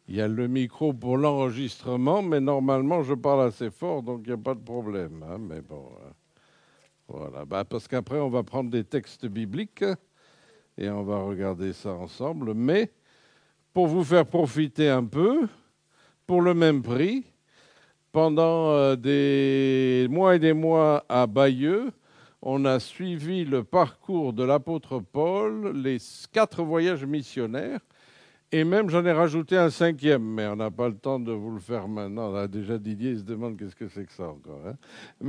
Il y a le micro pour l'enregistrement, mais normalement, je parle assez fort, donc il n'y a pas de problème. Hein, mais bon, voilà. Parce qu'après, on va prendre des textes bibliques et on va regarder ça ensemble. Mais pour vous faire profiter un peu, pour le même prix, pendant des mois et des mois à Bayeux, on a suivi le parcours de l'apôtre Paul, les 4 voyages missionnaires. Et même, j'en ai rajouté un 5e, mais on n'a pas le temps de vous le faire maintenant. Là, déjà, Didier se demande qu'est-ce que c'est que ça encore. Hein,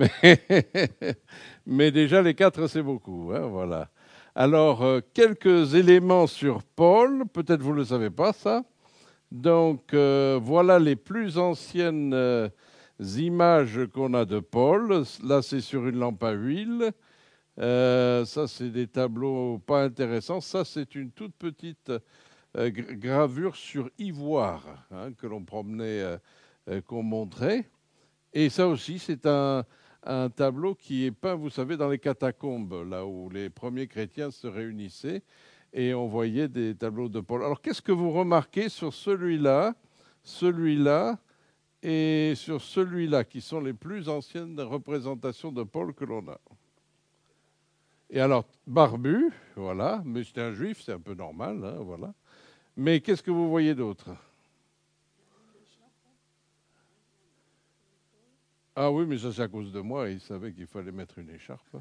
mais déjà, les 4, c'est beaucoup. Hein, voilà. Alors, quelques éléments sur Paul. Peut-être vous ne le savez pas, ça. Donc, voilà les plus anciennes images qu'on a de Paul. Là, c'est sur une lampe à huile. Ça, c'est des tableaux pas intéressants. Ça, c'est une toute petite gravure sur ivoire hein, que l'on promenait, qu'on montrait. Et ça aussi, c'est un tableau qui est peint, vous savez, dans les catacombes, là où les premiers chrétiens se réunissaient, et on voyait des tableaux de Paul. Alors, qu'est-ce que vous remarquez sur celui-là, celui-là et sur celui-là, qui sont les plus anciennes représentations de Paul que l'on a? Et alors, barbu, voilà, mais c'est un juif, c'est un peu normal, hein, voilà. Mais qu'est-ce que vous voyez d'autre? Ah oui, mais ça c'est à cause de moi, il savait qu'il fallait mettre une écharpe.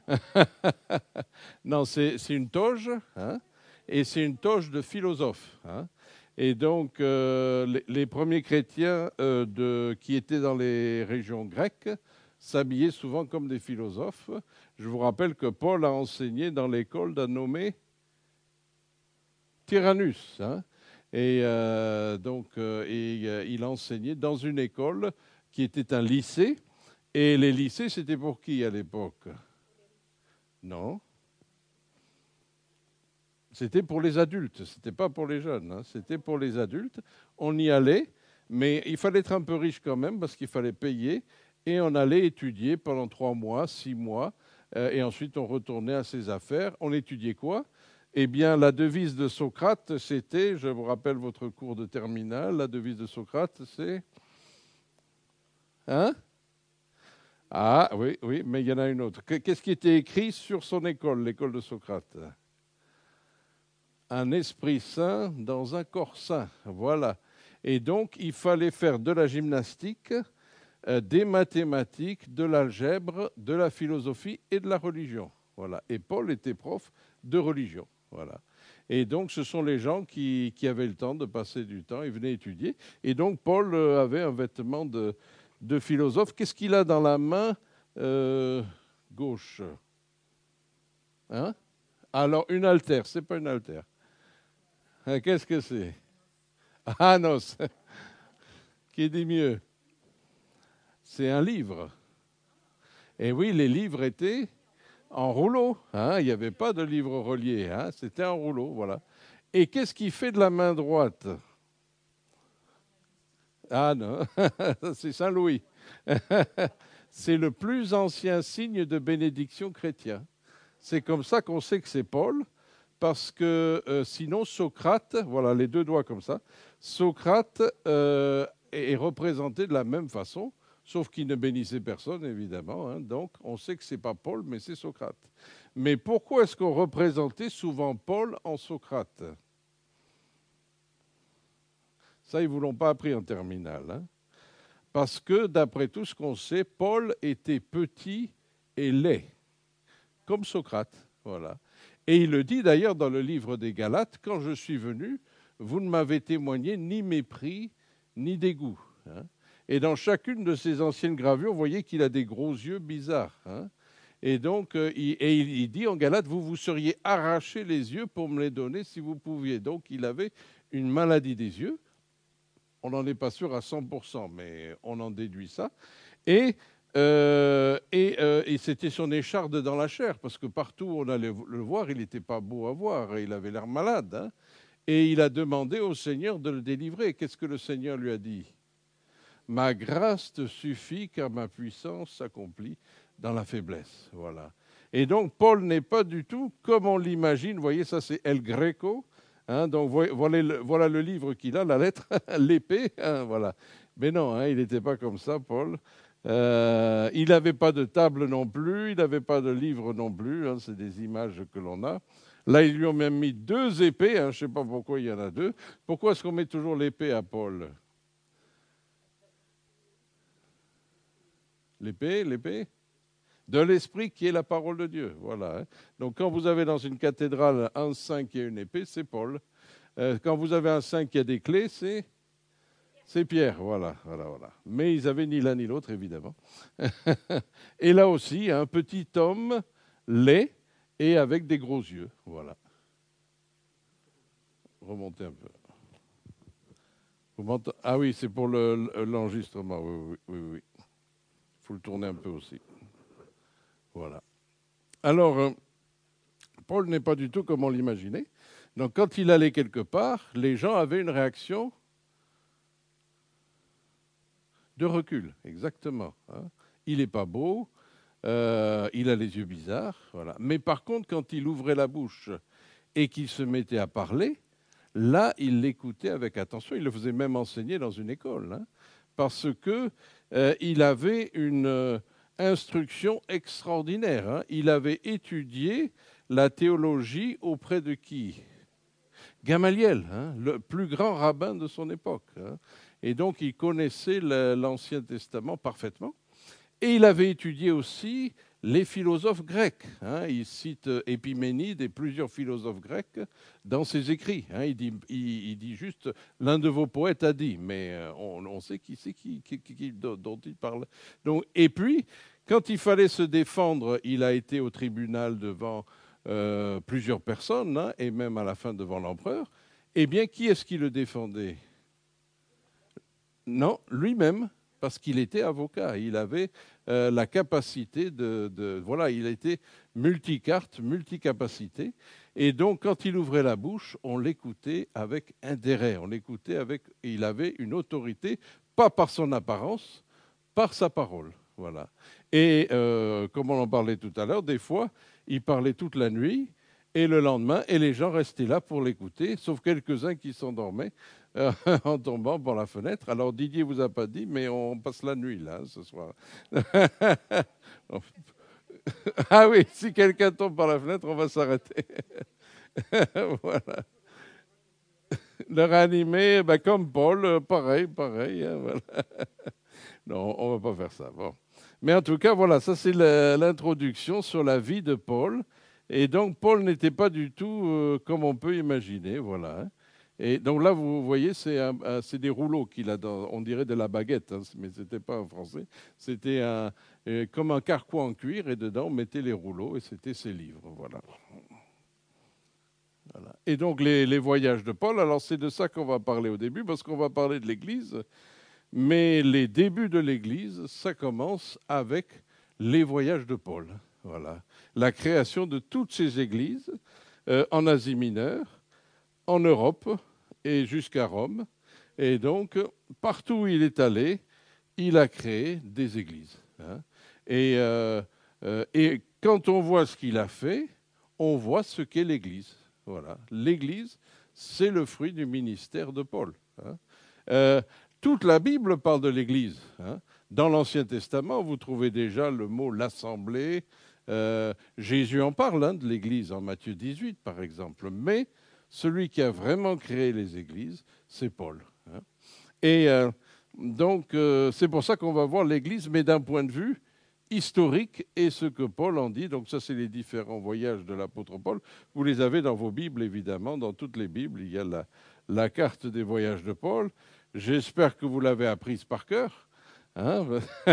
Non, c'est une toge, hein, et c'est une toge de philosophe. Hein. Et donc, les premiers chrétiens qui étaient dans les régions grecques s'habillaient souvent comme des philosophes. Je vous rappelle que Paul a enseigné dans l'école d'un nommé Tyrannus. Hein. Et il a enseigné dans une école qui était un lycée. Et les lycées, c'était pour qui à l'époque? Non. C'était pour les adultes, c'était pas pour les jeunes, hein. C'était pour les adultes. On y allait, mais il fallait être un peu riche quand même parce qu'il fallait payer. Et on allait étudier pendant 3 mois, 6 mois. Et ensuite, on retournait à ses affaires. On étudiait quoi? Eh bien, la devise de Socrate, c'était, je vous rappelle votre cours de terminale, la devise de Socrate, c'est... Hein? Ah oui, oui, mais il y en a une autre. Qu'est-ce qui était écrit sur son école, l'école de Socrate? Un esprit sain dans un corps sain. Voilà. Et donc, il fallait faire de la gymnastique, des mathématiques, de l'algèbre, de la philosophie et de la religion. Voilà. Et Paul était prof de religion. Voilà. Et donc, ce sont les gens qui avaient le temps de passer du temps, ils venaient étudier. Et donc, Paul avait un vêtement de philosophe. Qu'est-ce qu'il a dans la main gauche? Hein? Alors, une altère, c'est pas une altère. Qu'est-ce que c'est? Ah non, qui dit mieux? C'est un livre. Et oui, les livres étaient en rouleau. Hein, il n'y avait pas de livre relié. Hein, c'était en rouleau, voilà. Et qu'est-ce qu'il fait de la main droite? Ah non, c'est Saint-Louis. C'est le plus ancien signe de bénédiction chrétien. C'est comme ça qu'on sait que c'est Paul, parce que sinon Socrate, voilà les 2 doigts comme ça, Socrate est représenté de la même façon, sauf qu'il ne bénissait personne évidemment. Hein, donc on sait que c'est pas Paul, mais c'est Socrate. Mais pourquoi est-ce qu'on représentait souvent Paul en Socrate? Ça, ils ne vous l'ont pas appris en terminale. Hein, parce que d'après tout ce qu'on sait, Paul était petit et laid, comme Socrate. Voilà. Et il le dit d'ailleurs dans le livre des Galates, quand je suis venu, vous ne m'avez témoigné ni mépris, ni dégoût. Hein. Et dans chacune de ces anciennes gravures, vous voyez qu'il a des gros yeux bizarres. Hein. Et donc, il dit en Galates, vous vous seriez arraché les yeux pour me les donner si vous pouviez. Donc, il avait une maladie des yeux. On n'en est pas sûr à 100%, mais on en déduit ça. Et c'était son écharde dans la chair, parce que partout où on allait le voir, il n'était pas beau à voir, il avait l'air malade. Hein. Et il a demandé au Seigneur de le délivrer. Qu'est-ce que le Seigneur lui a dit? Ma grâce te suffit, car ma puissance s'accomplit dans la faiblesse. Voilà. Et donc, Paul n'est pas du tout comme on l'imagine. Vous voyez, ça c'est El Greco. Hein, donc voilà le livre qu'il a, la lettre, l'épée. Hein, voilà. Mais non, hein, il n'était pas comme ça, Paul. Il n'avait pas de table non plus, il n'avait pas de livre non plus. Hein, c'est des images que l'on a. Là, ils lui ont même mis deux épées. Hein, je ne sais pas pourquoi il y en a deux. Pourquoi est-ce qu'on met toujours l'épée à Paul? L'épée de l'esprit qui est la parole de Dieu. Voilà. Hein. Donc quand vous avez dans une cathédrale un saint qui a une épée, c'est Paul. Quand vous avez un saint qui a des clés, c'est Pierre. Voilà, voilà, voilà. Mais ils avaient ni l'un ni l'autre, évidemment. Et là aussi, un petit homme laid et avec des gros yeux. Voilà. Remontez un peu. Ah oui, c'est pour l'enregistrement. Oui, oui, oui, oui. Il faut le tourner un peu aussi. Voilà. Alors, Paul n'est pas du tout comme on l'imaginait. Donc, quand il allait quelque part, les gens avaient une réaction de recul, exactement. Hein. Il n'est pas beau, il a les yeux bizarres, voilà. Mais par contre, quand il ouvrait la bouche et qu'il se mettait à parler, là, il l'écoutait avec attention. Il le faisait même enseigner dans une école, hein, parce que il avait une instruction extraordinaire. Hein. Il avait étudié la théologie auprès de qui? Gamaliel, hein, le plus grand rabbin de son époque. Hein. Et donc, il connaissait l'Ancien Testament parfaitement. Et il avait étudié aussi les philosophes grecs. Hein. Il cite Épiménide et plusieurs philosophes grecs dans ses écrits. Hein. Il dit juste l'un de vos poètes a dit, mais on sait qui c'est dont il parle. Donc, et puis, quand il fallait se défendre, il a été au tribunal devant plusieurs personnes, hein, et même à la fin devant l'empereur. Eh bien, qui est-ce qui le défendait? Non, lui-même, parce qu'il était avocat. Il avait la capacité voilà, il était multicarte, multicapacité. Et donc, quand il ouvrait la bouche, on l'écoutait avec intérêt. On l'écoutait avec. Il avait une autorité, pas par son apparence, par sa parole. Voilà. Et comme on en parlait tout à l'heure, des fois, il parlait toute la nuit et le lendemain, et les gens restaient là pour l'écouter, sauf quelques-uns qui s'endormaient en tombant par la fenêtre. Alors Didier vous a pas dit, mais on passe la nuit là ce soir. Ah oui, si quelqu'un tombe par la fenêtre, on va s'arrêter. Voilà. Le réanimer, ben, comme Paul, pareil, pareil. Hein, voilà. Non, on va pas faire ça. Bon. Mais en tout cas, voilà, ça c'est l'introduction sur la vie de Paul. Et donc, Paul n'était pas du tout comme on peut imaginer, voilà. Hein. Et donc là, vous voyez, c'est des rouleaux qu'il a dans, on dirait de la baguette, hein, mais ce n'était pas en français. C'était comme un carquois en cuir, et dedans, on mettait les rouleaux, et c'était ses livres, voilà. Voilà. Et donc, les voyages de Paul, alors c'est de ça qu'on va parler au début, parce qu'on va parler de l'Église. Mais les débuts de l'Église, ça commence avec les voyages de Paul. Voilà. La création de toutes ces églises en Asie mineure, en Europe et jusqu'à Rome. Et donc, partout où il est allé, il a créé des églises. Hein. Et quand on voit ce qu'il a fait, on voit ce qu'est l'Église. Voilà. L'Église, c'est le fruit du ministère de Paul. Hein. Toute la Bible parle de l'Église. Hein. Dans l'Ancien Testament, vous trouvez déjà le mot l'assemblée. Jésus en parle hein, de l'Église en Matthieu 18, par exemple. Mais celui qui a vraiment créé les églises, c'est Paul. Hein. Et donc, c'est pour ça qu'on va voir l'Église, mais d'un point de vue historique et ce que Paul en dit. Donc ça, c'est les différents voyages de l'apôtre Paul. Vous les avez dans vos Bibles, évidemment. Dans toutes les Bibles, il y a la carte des voyages de Paul. J'espère que vous l'avez apprise par cœur. Hein.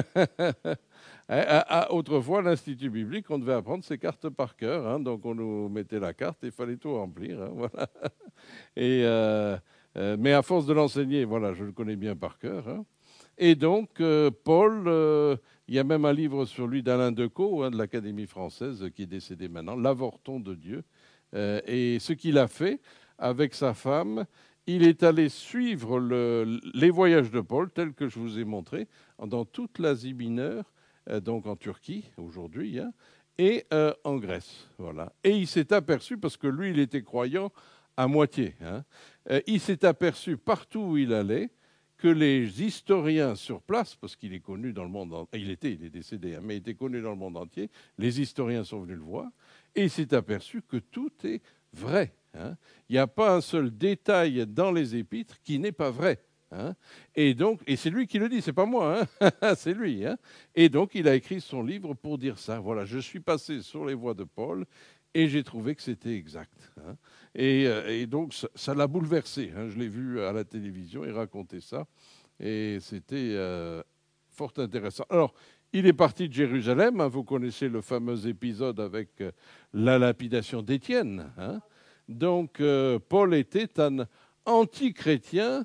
Autrefois, l'Institut biblique, on devait apprendre ces cartes par cœur. Hein. Donc on nous mettait la carte et il fallait tout remplir. Hein. Voilà. Et, mais à force de l'enseigner, voilà, je le connais bien par cœur. Hein. Et donc, Paul, il y a même un livre sur lui d'Alain Decaux, hein, de l'Académie française, qui est décédé maintenant, L'avorton de Dieu. Et ce qu'il a fait avec sa femme, il est allé suivre les voyages de Paul, tels que je vous ai montré, dans toute l'Asie mineure, donc en Turquie aujourd'hui, hein, et en Grèce. Voilà. Et il s'est aperçu, parce que lui, il était croyant à moitié. Hein. Il s'est aperçu partout où il allait que les historiens sur place, parce qu'il est connu dans le monde entier, il est décédé, hein, mais il était connu dans le monde entier, les historiens sont venus le voir, et il s'est aperçu que tout est vrai. Hein. Il n'y a pas un seul détail dans les épîtres qui n'est pas vrai. Hein. Et donc, et c'est lui qui le dit, c'est pas moi, hein. C'est lui. Hein. Et donc, il a écrit son livre pour dire ça. Voilà, je suis passé sur les voies de Paul et j'ai trouvé que c'était exact. Hein. Et donc, ça l'a bouleversé. Hein. Je l'ai vu à la télévision, il racontait ça. Et c'était fort intéressant. Alors, il est parti de Jérusalem. Hein. Vous connaissez le fameux épisode avec la lapidation d'Étienne. Hein. Donc, Paul était un anti-chrétien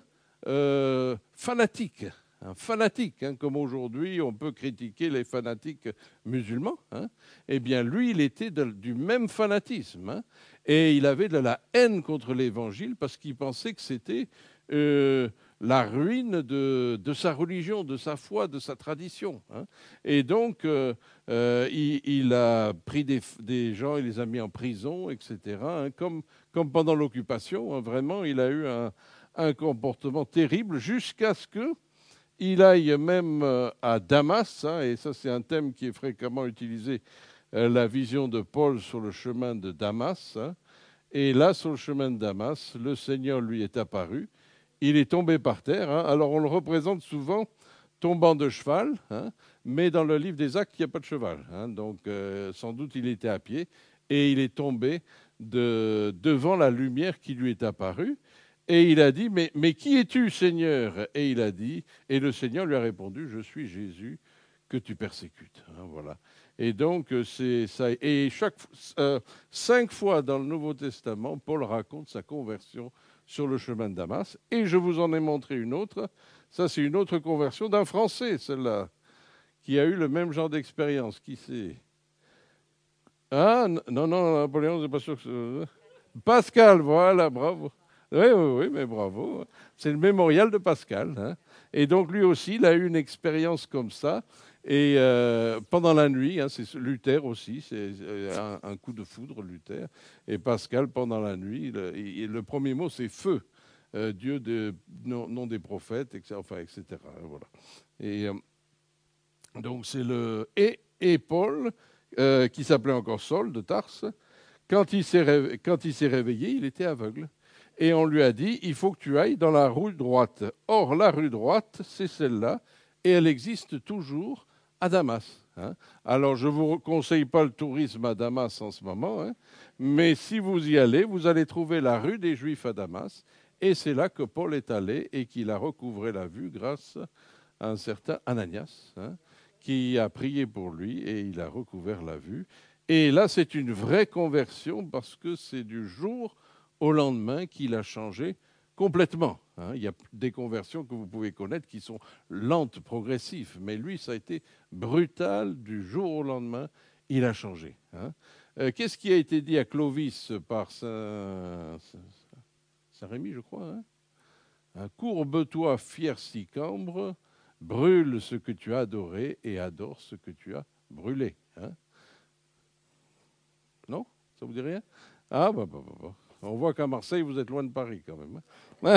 fanatique. Un fanatique, hein, comme aujourd'hui on peut critiquer les fanatiques musulmans. Hein. Eh bien, lui, il était du même fanatisme. Hein, et il avait de la haine contre l'Évangile parce qu'il pensait que c'était la ruine de sa religion, de sa foi, de sa tradition. Hein. Et donc, il a pris des gens, il les a mis en prison, etc. Hein, comme pendant l'occupation. Hein, vraiment, il a eu un comportement terrible jusqu'à ce qu'il aille même à Damas, hein, et ça c'est un thème qui est fréquemment utilisé, la vision de Paul sur le chemin de Damas. Hein, et là, sur le chemin de Damas, le Seigneur lui est apparu, il est tombé par terre. Hein, alors on le représente souvent tombant de cheval, hein, mais dans le livre des Actes, il n'y a pas de cheval. Hein, donc sans doute il était à pied, et il est tombé devant la lumière qui lui est apparue. Et il a dit, mais qui es-tu, Seigneur? Et il a dit, et le Seigneur lui a répondu, je suis Jésus que tu persécutes. Hein, voilà. Et donc, c'est ça. Et 5 fois dans le Nouveau Testament, Paul raconte sa conversion sur le chemin de Damas. Et je vous en ai montré une autre. Ça, c'est une autre conversion d'un Français, celle-là, qui a eu le même genre d'expérience. Qui c'est? Ah, non, non, Napoléon, c'est pas sûr que c'est... Pascal, voilà, bravo. Oui, oui, oui, mais bravo. C'est le mémorial de Pascal. Hein. Et donc, lui aussi, il a eu une expérience comme ça. Et pendant la nuit, hein, c'est Luther aussi, c'est un coup de foudre, Luther. Et Pascal, pendant la nuit, le premier mot, c'est feu. Dieu nom des prophètes, etc. Enfin, etc. Voilà. Et donc, c'est le... Et Paul, qui s'appelait encore Saul de Tarse, quand il s'est réveillé, il était aveugle. Et on lui a dit, il faut que tu ailles dans la rue droite. Or, la rue droite, c'est celle-là, et elle existe toujours à Damas. Hein. Alors, je ne vous conseille pas le tourisme à Damas en ce moment, hein, mais si vous y allez, vous allez trouver la rue des Juifs à Damas, et c'est là que Paul est allé et qu'il a recouvré la vue grâce à un certain Ananias, hein, qui a prié pour lui, et il a recouvert la vue. Et là, c'est une vraie conversion parce que c'est du jour au lendemain qu'il a changé complètement. Hein. Il y a des conversions que vous pouvez connaître qui sont lentes, progressives, mais lui, ça a été brutal du jour au lendemain. Il a changé. Hein. Qu'est-ce qui a été dit à Clovis par Saint-Rémy, je crois, hein? Courbe-toi, fier Sicambre, brûle ce que tu as adoré et adore ce que tu as brûlé. Hein. Non? Ça vous dit rien? Ah, bah. On voit qu'à Marseille, vous êtes loin de Paris quand même. Hein.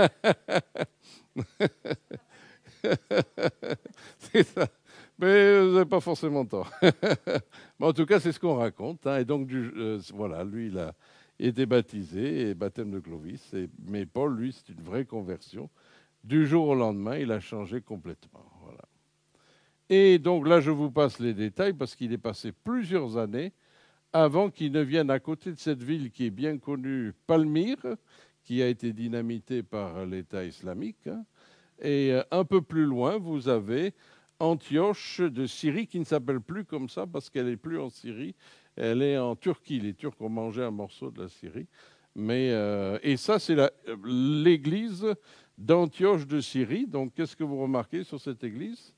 C'est ça. Mais vous n'avez pas forcément tort. Mais en tout cas, c'est ce qu'on raconte. Hein. Et donc, voilà, lui, il a été baptisé, et baptême de Clovis. Mais Paul, lui, c'est une vraie conversion. Du jour au lendemain, il a changé complètement. Voilà. Et donc là, je vous passe les détails parce qu'il est passé plusieurs années avant qu'il ne vienne à côté de cette ville qui est bien connue, Palmyre, qui a été dynamitée par l'État islamique. Hein. Et un peu plus loin, vous avez Antioche de Syrie, qui ne s'appelle plus comme ça parce qu'elle n'est plus en Syrie, elle est en Turquie. Les Turcs ont mangé un morceau de la Syrie. Mais, et ça, c'est l'église d'Antioche de Syrie. Donc, qu'est-ce que vous remarquez sur cette église?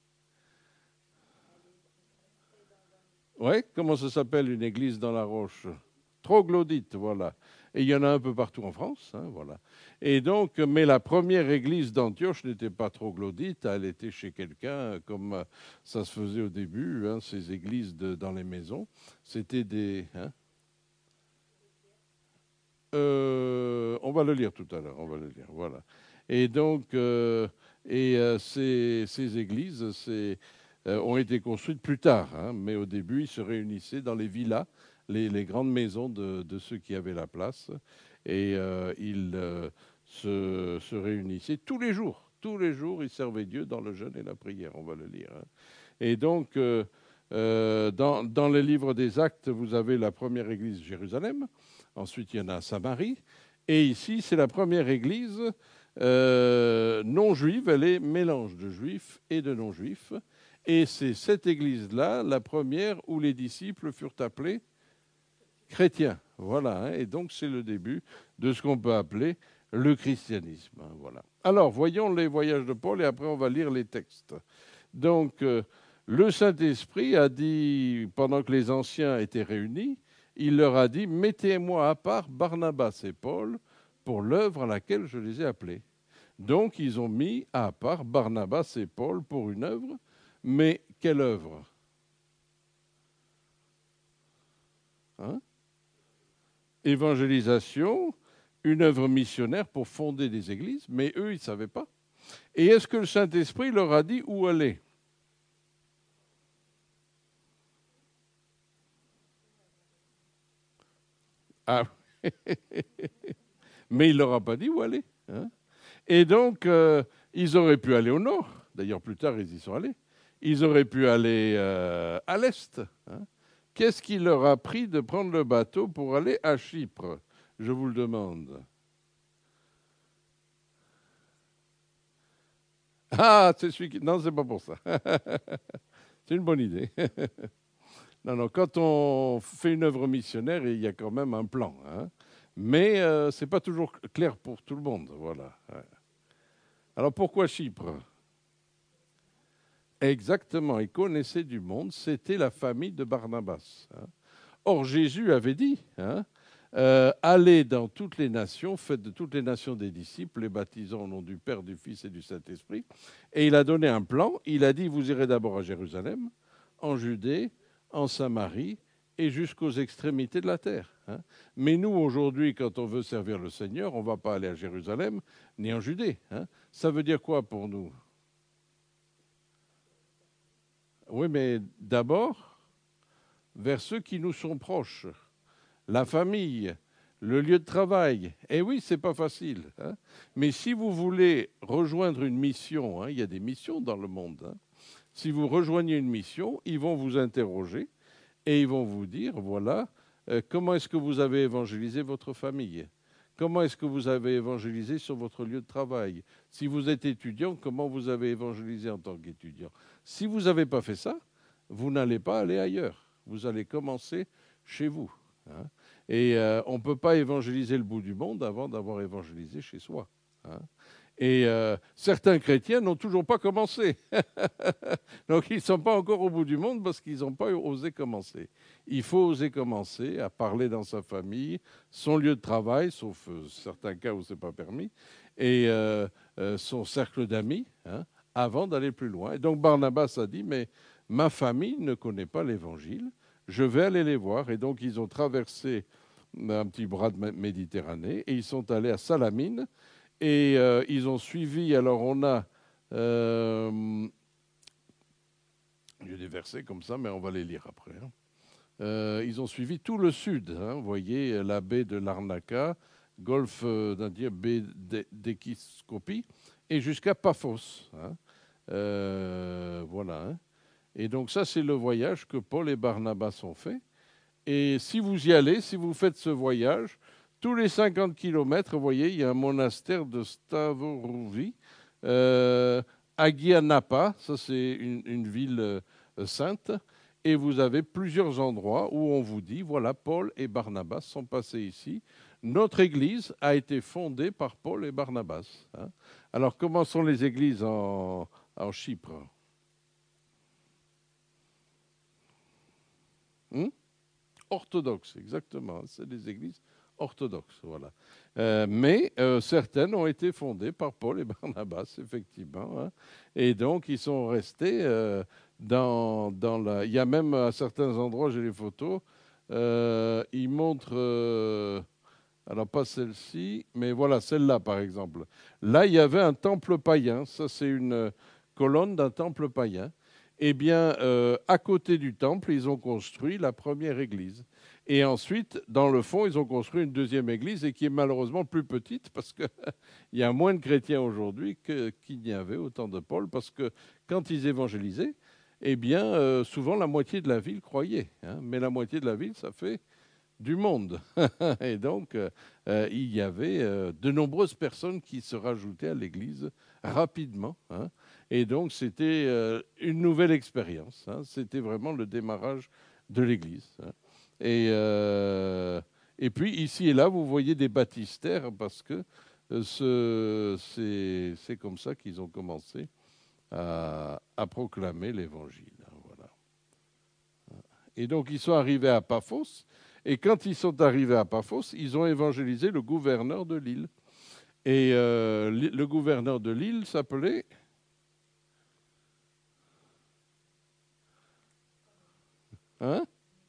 Oui, comment ça s'appelle une église dans la roche? Troglodyte, voilà. Et il y en a un peu partout en France, hein, voilà. Et donc, mais la première église d'Antioche n'était pas troglodyte, elle était chez quelqu'un, comme ça se faisait au début, hein, ces églises dans les maisons. C'était des... Hein, On va le lire tout à l'heure, on va le lire, voilà. Et donc, ces églises ont été construites plus tard, hein, mais au début, ils se réunissaient dans les villas, les grandes maisons de ceux qui avaient la place, et ils se réunissaient tous les jours. Tous les jours, ils servaient Dieu dans le jeûne et la prière, on va le lire, hein. Et donc, dans les livres des Actes, vous avez la première église Jérusalem. Ensuite, il y en a à Samarie. Et ici, c'est la première église non juive. Elle est mélange de juifs et de non-juifs. Et c'est cette église-là, la première où les disciples furent appelés chrétiens. Voilà, hein. Et donc, c'est le début de ce qu'on peut appeler le christianisme, hein. Voilà. Alors, voyons les voyages de Paul et après, on va lire les textes. Donc, le Saint-Esprit a dit, pendant que les anciens étaient réunis, il leur a dit, mettez-moi à part Barnabas et Paul pour l'œuvre à laquelle je les ai appelés. Donc, ils ont mis à part Barnabas et Paul pour une œuvre, mais quelle œuvre, hein? Évangélisation, une œuvre missionnaire pour fonder des églises, mais eux, ils ne savaient pas. Et est-ce que le Saint-Esprit leur a dit où aller? Ah, mais il ne leur a pas dit où aller, hein. Et donc, ils auraient pu aller au nord. D'ailleurs, plus tard, ils y sont allés. Ils auraient pu aller à l'est, hein. Qu'est-ce qui leur a pris de prendre le bateau pour aller à Chypre? Je vous le demande. Ah, c'est celui qui... Non, c'est pas pour ça. C'est une bonne idée. Non, non, quand on fait une œuvre missionnaire, il y a quand même un plan, hein. Mais ce n'est pas toujours clair pour tout le monde. Voilà. Ouais. Alors pourquoi Chypre? Exactement, ils connaissaient du monde, c'était la famille de Barnabas, hein. Or, Jésus avait dit, hein, allez dans toutes les nations, faites de toutes les nations des disciples, les baptisant au nom du Père, du Fils et du Saint-Esprit. Et il a donné un plan, il a dit, vous irez d'abord à Jérusalem, en Judée, en Samarie et jusqu'aux extrémités de la terre, hein. Mais nous, aujourd'hui, quand on veut servir le Seigneur, on ne va pas aller à Jérusalem ni en Judée, hein. Ça veut dire quoi pour nous? Oui, mais d'abord, vers ceux qui nous sont proches, la famille, le lieu de travail. Eh oui, c'est pas facile, hein. Mais si vous voulez rejoindre une mission, hein, il y a des missions dans le monde, hein. Si vous rejoignez une mission, ils vont vous interroger et ils vont vous dire, voilà, comment est-ce que vous avez évangélisé votre famille? Comment est-ce que vous avez évangélisé sur votre lieu de travail? Si vous êtes étudiant, comment vous avez évangélisé en tant qu'étudiant? Si vous n'avez pas fait ça, vous n'allez pas aller ailleurs. Vous allez commencer chez vous, hein. Et on ne peut pas évangéliser le bout du monde avant d'avoir évangélisé chez soi, hein. Et certains chrétiens n'ont toujours pas commencé. Donc ils ne sont pas encore au bout du monde parce qu'ils n'ont pas osé commencer. Il faut oser commencer à parler dans sa famille, son lieu de travail, sauf certains cas où ce n'est pas permis, et son cercle d'amis, hein, avant d'aller plus loin. Et donc Barnabas a dit, mais ma famille ne connaît pas l'Évangile, je vais aller les voir. Et donc ils ont traversé un petit bras de Méditerranée et ils sont allés à Salamine et ils ont suivi, alors on a... il y a des versets comme ça, mais on va les lire après, hein. Ils ont suivi tout le sud, hein. Vous voyez la baie de Larnaca, golfe d'Indien, baie d'Ekiskopie, et jusqu'à Paphos, hein. Voilà, hein. Et donc ça, c'est le voyage que Paul et Barnabas ont fait. Et si vous y allez, si vous faites ce voyage, tous les 50 kilomètres, vous voyez, il y a un monastère de Stavorouvi, Agianapa, ça c'est une ville sainte, et vous avez plusieurs endroits où on vous dit, voilà, Paul et Barnabas sont passés ici. Notre église a été fondée par Paul et Barnabas, hein. Alors, comment sont les églises en Chypre? Hmm. Orthodoxes, exactement. C'est des églises orthodoxes, voilà. Mais certaines ont été fondées par Paul et Barnabas, effectivement, hein. Et donc, ils sont restés dans la... Il y a même à certains endroits, j'ai les photos, ils montrent... Alors, pas celle-ci, mais voilà, celle-là, par exemple. Là, il y avait un temple païen. Ça, c'est une colonne d'un temple païen. Eh bien, à côté du temple, ils ont construit la première église. Et ensuite, dans le fond, ils ont construit une deuxième église et qui est malheureusement plus petite parce qu'il y a moins de chrétiens aujourd'hui qu'il n'y avait au temps de Paul. Parce que quand ils évangélisaient, eh bien, souvent la moitié de la ville croyait, hein. Mais la moitié de la ville, ça fait du monde. Et donc, il y avait de nombreuses personnes qui se rajoutaient à l'Église rapidement, hein. Et donc, c'était une nouvelle expérience, hein. C'était vraiment le démarrage de l'Église, hein. Et, et puis, ici et là, vous voyez des baptistères parce que c'est comme ça qu'ils ont commencé à proclamer l'Évangile, hein, voilà. Et donc, ils sont arrivés à Paphos. Et quand ils sont arrivés à Paphos, ils ont évangélisé le gouverneur de l'île. Et le gouverneur de l'île s'appelait... Hein?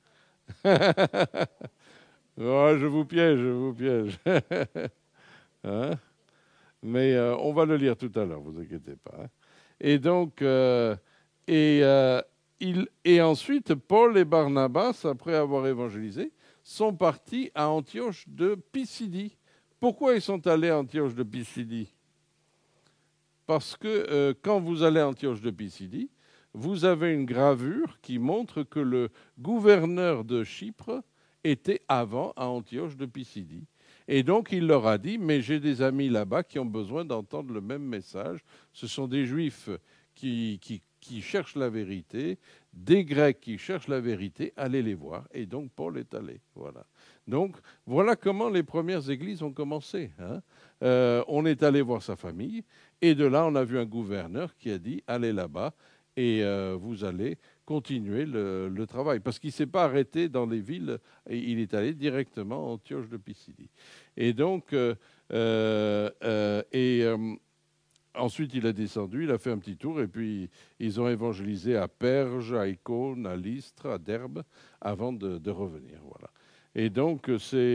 Oh, je vous piège, je vous piège. Hein? Mais on va le lire tout à l'heure, vous inquiétez pas, hein. Et donc, et, et ensuite, Paul et Barnabas, après avoir évangélisé, sont partis à Antioche de Pisidie. Pourquoi ils sont allés à Antioche de Pisidie? Parce que quand vous allez à Antioche de Pisidie, vous avez une gravure qui montre que le gouverneur de Chypre était avant à Antioche de Pisidie. Et donc il leur a dit, mais j'ai des amis là-bas qui ont besoin d'entendre le même message. Ce sont des juifs qui cherchent la vérité, des Grecs qui cherchent la vérité, allez les voir. Et donc Paul est allé. Voilà. Donc voilà comment les premières églises ont commencé, hein. On est allé voir sa famille, et de là on a vu un gouverneur qui a dit, allez là-bas, et vous allez continuer le travail. Parce qu'il ne s'est pas arrêté dans les villes, et il est allé directement à Antioche de Pisidie. Et donc, ensuite, il a descendu, il a fait un petit tour, et puis ils ont évangélisé à Perge, à Icône, à Lystre, à Derbe, avant de revenir. Voilà. Et donc,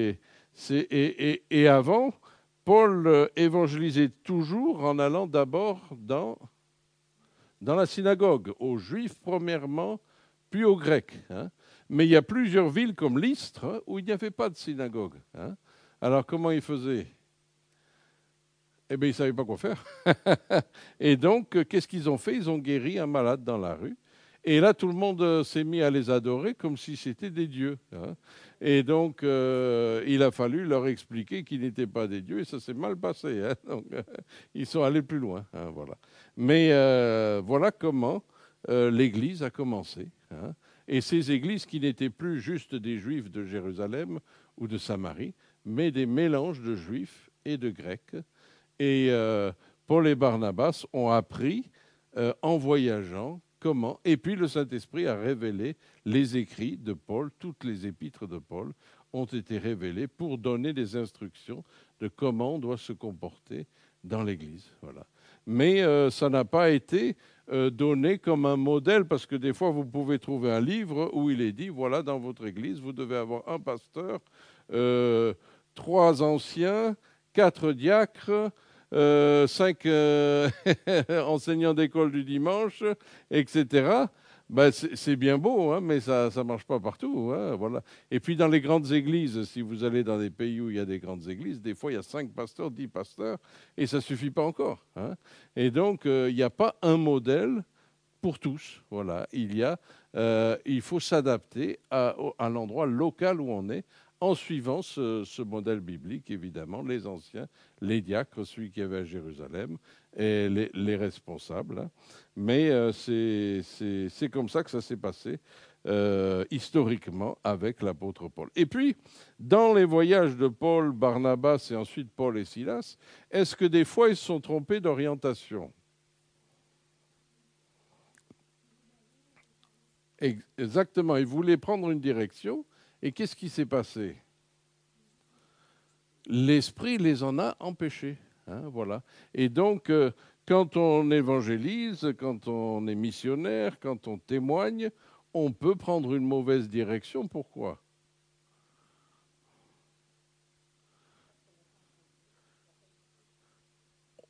et avant, Paul évangélisait toujours en allant d'abord dans la synagogue, aux Juifs premièrement, puis aux Grecs, hein. Mais il y a plusieurs villes comme Lystre hein, où il n'y avait pas de synagogue, hein. Alors comment ils faisaient? Eh bien, ils ne savaient pas quoi faire. Et donc, qu'est-ce qu'ils ont fait? Ils ont guéri un malade dans la rue. Et là, tout le monde s'est mis à les adorer comme si c'était des dieux, hein. Et donc, il a fallu leur expliquer qu'ils n'étaient pas des dieux, et ça s'est mal passé, hein. Donc, ils sont allés plus loin, hein, voilà. Mais voilà comment l'Église a commencé, hein. Et ces églises qui n'étaient plus juste des Juifs de Jérusalem ou de Samarie, mais des mélanges de Juifs et de Grecs. Et Paul et Barnabas ont appris en voyageant comment. Et puis le Saint-Esprit a révélé les écrits de Paul, toutes les épîtres de Paul ont été révélées pour donner des instructions de comment on doit se comporter dans l'Église. Voilà. Mais ça n'a pas été donné comme un modèle, parce que des fois, vous pouvez trouver un livre où il est dit, voilà, dans votre Église, vous devez avoir un pasteur, 3 anciens, 4 diacres, 5 enseignants d'école du dimanche, etc. Ben, c'est bien beau, hein, mais ça ne marche pas partout, hein, voilà. Et puis dans les grandes églises, si vous allez dans des pays où il y a des grandes églises, des fois il y a 5 pasteurs, 10 pasteurs, et ça ne suffit pas encore, hein. Et donc il n'y a pas un modèle pour tous. Voilà. Il faut s'adapter à l'endroit local où on est en suivant ce modèle biblique, évidemment, les anciens, les diacres, celui qui avait à Jérusalem, et les responsables, hein. Mais c'est comme ça que ça s'est passé historiquement avec l'apôtre Paul. Et puis, dans les voyages de Paul, Barnabas et ensuite Paul et Silas, est-ce que des fois ils se sont trompés d'orientation? Exactement, ils voulaient prendre une direction, et qu'est-ce qui s'est passé? L'Esprit les en a empêchés, hein, voilà. Et donc, quand on évangélise, quand on est missionnaire, quand on témoigne, on peut prendre une mauvaise direction. Pourquoi?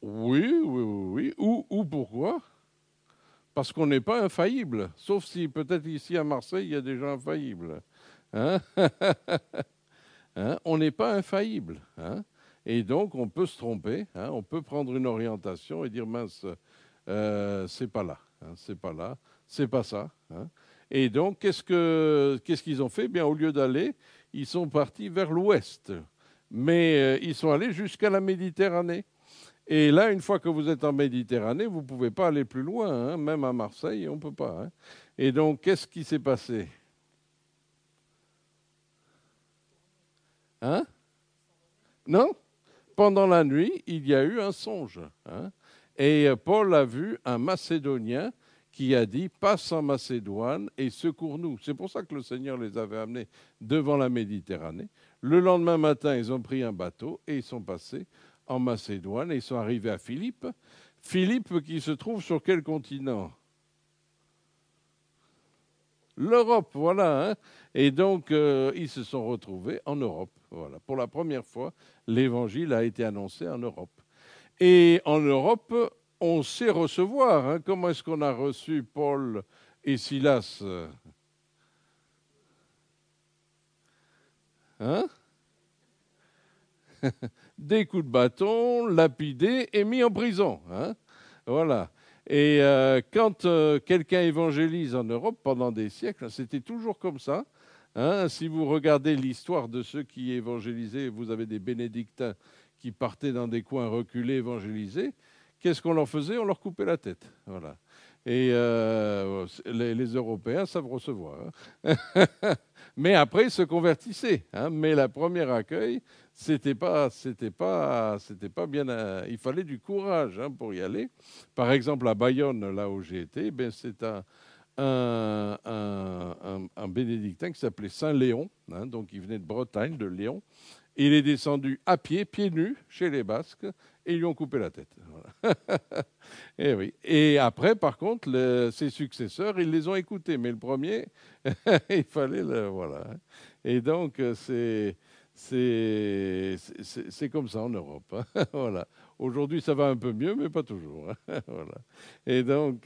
Oui, oui, oui, oui. Ou pourquoi? Parce qu'on n'est pas infaillible. Sauf si peut-être ici à Marseille, il y a des gens infaillibles. Hein. Hein, on n'est pas infaillible. Hein. Et donc, on peut se tromper. Hein, on peut prendre une orientation et dire, mince, c'est pas là. Hein, c'est pas là. C'est pas ça. Hein. Et donc, qu'est-ce qu'ils ont fait? Eh bien, au lieu d'aller, ils sont partis vers l'ouest. Mais ils sont allés jusqu'à la Méditerranée. Et là, une fois que vous êtes en Méditerranée, vous ne pouvez pas aller plus loin. Hein. Même à Marseille, on ne peut pas. Hein. Et donc, qu'est-ce qui s'est passé? Hein? Non? Pendant la nuit, il y a eu un songe. Hein. Et Paul a vu un Macédonien qui a dit, passe en Macédoine et secours-nous. C'est pour ça que le Seigneur les avait amenés devant la Méditerranée. Le lendemain matin, ils ont pris un bateau et ils sont passés en Macédoine et ils sont arrivés à Philippe. Philippe qui se trouve sur quel continent? L'Europe, voilà. Hein. Et donc, ils se sont retrouvés en Europe. Voilà. Pour la première fois, l'évangile a été annoncé en Europe. Et en Europe, on sait recevoir. Hein. Comment est-ce qu'on a reçu Paul et Silas? Hein? Des coups de bâton, lapidés et mis en prison. Hein. Voilà. Et quand quelqu'un évangélise en Europe pendant des siècles, c'était toujours comme ça. Hein. Si vous regardez l'histoire de ceux qui évangélisaient, vous avez des bénédictins qui partaient dans des coins reculés évangéliser. Qu'est-ce qu'on leur faisait? On leur coupait la tête. Voilà. Et les Européens savent recevoir. Hein. Mais après, ils se convertissaient. Hein. Mais la première accueil, c'était pas bien. Il fallait du courage hein, pour y aller. Par exemple, à Bayonne, là où j'ai été, ben, c'est un bénédictin qui s'appelait Saint Léon. Hein, donc, il venait de Bretagne, de Léon. Il est descendu à pied, pieds nus, chez les Basques, et ils lui ont coupé la tête. Voilà. Et oui. Et après, par contre, ses successeurs, ils les ont écoutés. Mais le premier, il fallait le. Voilà. Et donc, c'est comme ça en Europe. Hein. Voilà. Aujourd'hui, ça va un peu mieux, mais pas toujours. Hein. Voilà. Et donc,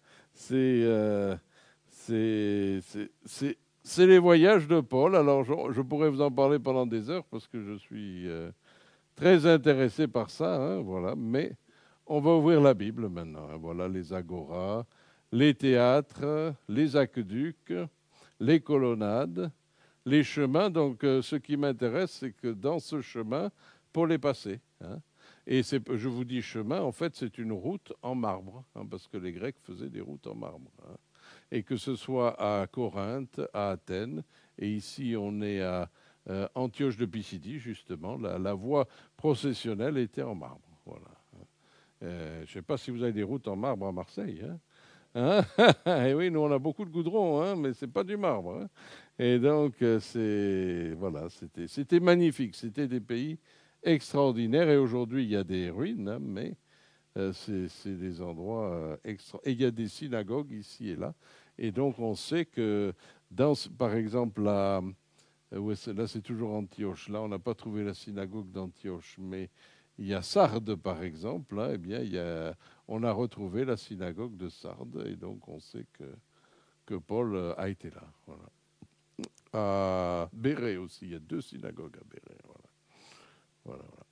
c'est c'est les voyages de Paul. Alors, je pourrais vous en parler pendant des heures parce que je suis très intéressé par ça. Hein, voilà. Mais on va ouvrir la Bible maintenant. Hein. Voilà les agoras, les théâtres, les aqueducs, les colonnades, les chemins. Donc, ce qui m'intéresse, c'est que dans ce chemin, pour les passer. Hein, et je vous dis chemin, en fait, c'est une route en marbre, hein, parce que les Grecs faisaient des routes en marbre. Hein. Et que ce soit à Corinthe, à Athènes, et ici on est à Antioche de Pisidie, justement, la voie processionnelle était en marbre. Voilà. Je ne sais pas si vous avez des routes en marbre à Marseille. Hein. Hein. Et oui, nous on a beaucoup de goudron, hein, mais c'est pas du marbre. Hein. Et donc voilà, c'était magnifique. C'était des pays extraordinaires. Et aujourd'hui il y a des ruines, hein, mais c'est des endroits extra. Et il y a des synagogues ici et là. Et donc on sait que par exemple là c'est toujours Antioche. Là on n'a pas trouvé la synagogue d'Antioche, mais il y a Sardes, par exemple, là, eh bien, on a retrouvé la synagogue de Sardes, et donc on sait que Paul a été là. Voilà. À Béret aussi, il y a 2 synagogues à Béret. Voilà. Voilà, voilà.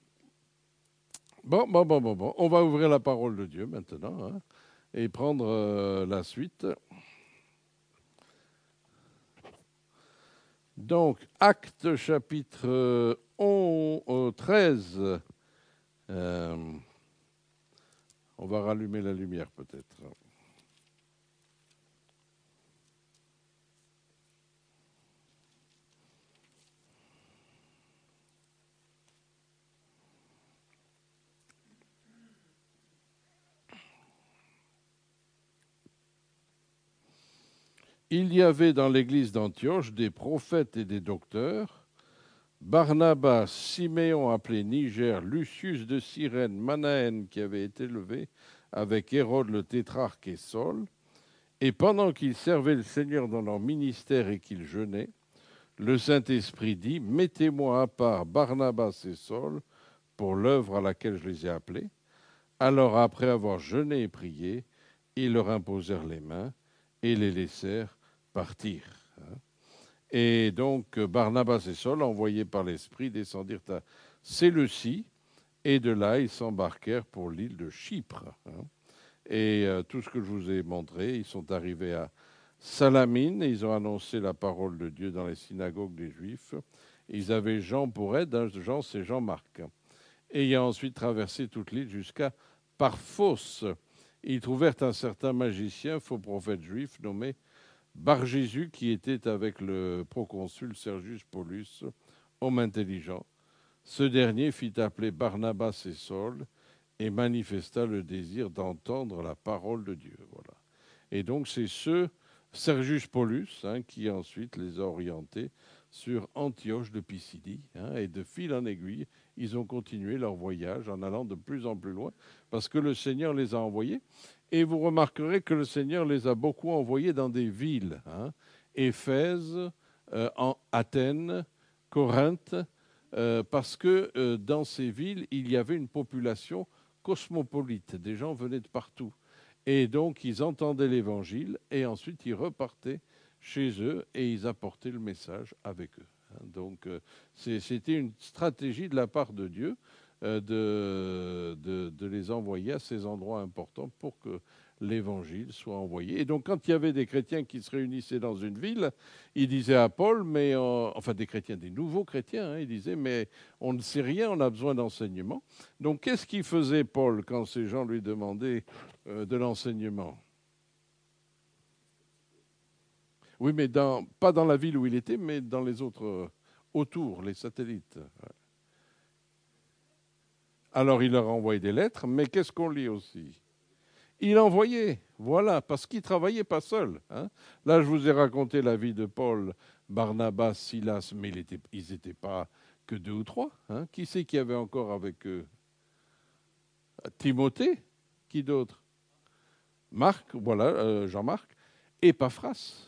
Bon. On va ouvrir la parole de Dieu maintenant hein, et prendre la suite. Donc, Actes chapitre 13. On va rallumer la lumière peut-être. Il y avait dans l'église d'Antioche des prophètes et des docteurs, Barnabas, Siméon appelé Niger, Lucius de Cyrène, Manaën qui avait été levé avec Hérode le tétrarque et Saul. Et pendant qu'ils servaient le Seigneur dans leur ministère et qu'ils jeûnaient, le Saint-Esprit dit, mettez-moi à part Barnabas et Saul pour l'œuvre à laquelle je les ai appelés. Alors, après avoir jeûné et prié, ils leur imposèrent les mains et les laissèrent partir. Et donc, Barnabas et Saul, envoyés par l'Esprit, descendirent à Séleucie, et de là, ils s'embarquèrent pour l'île de Chypre. Et tout ce que je vous ai montré, ils sont arrivés à Salamine, et ils ont annoncé la parole de Dieu dans les synagogues des Juifs. Ils avaient Jean pour aide, Jean c'est Jean-Marc. Ayant ensuite traversé toute l'île jusqu'à Parphos, ils trouvèrent un certain magicien, faux prophète juif, nommé Bar-Jésus, qui était avec le proconsul Sergius Paulus, homme intelligent. Ce dernier fit appeler Barnabas et Saul et manifesta le désir d'entendre la parole de Dieu. Voilà. Et donc c'est ce Sergius Paulus qui ensuite les a orientés sur Antioche de Pisidie. Et de fil en aiguille, ils ont continué leur voyage en allant de plus en plus loin parce que le Seigneur les a envoyés. Et vous remarquerez que le Seigneur les a beaucoup envoyés dans des villes. Éphèse, Athènes, Corinthe, parce que dans ces villes, il y avait une population cosmopolite. Des gens venaient de partout. Et donc, ils entendaient l'Évangile et ensuite, ils repartaient chez eux et ils apportaient le message avec eux. Donc, c'était une stratégie de la part de Dieu de les envoyer à ces endroits importants pour que l'Évangile soit envoyé. Et donc, quand il y avait des chrétiens qui se réunissaient dans une ville, ils disaient à Paul, enfin des chrétiens, des nouveaux chrétiens, ils disaient, mais on ne sait rien, on a besoin d'enseignement. Donc, qu'est-ce qu'il faisait Paul quand ces gens lui demandaient de l'enseignement? Oui, mais pas dans la ville où il était, mais dans les autres autour, les satellites. Alors, il leur a envoyé des lettres, mais qu'est-ce qu'on lit aussi? Il envoyait, voilà, parce qu'il ne travaillait pas seul. Là, je vous ai raconté la vie de Paul, Barnabas, Silas, mais ils n'étaient pas que 2 ou 3. Qui c'est qu'il y avait encore avec eux? Timothée. Qui d'autre? Marc, voilà, Jean-Marc. Epaphras.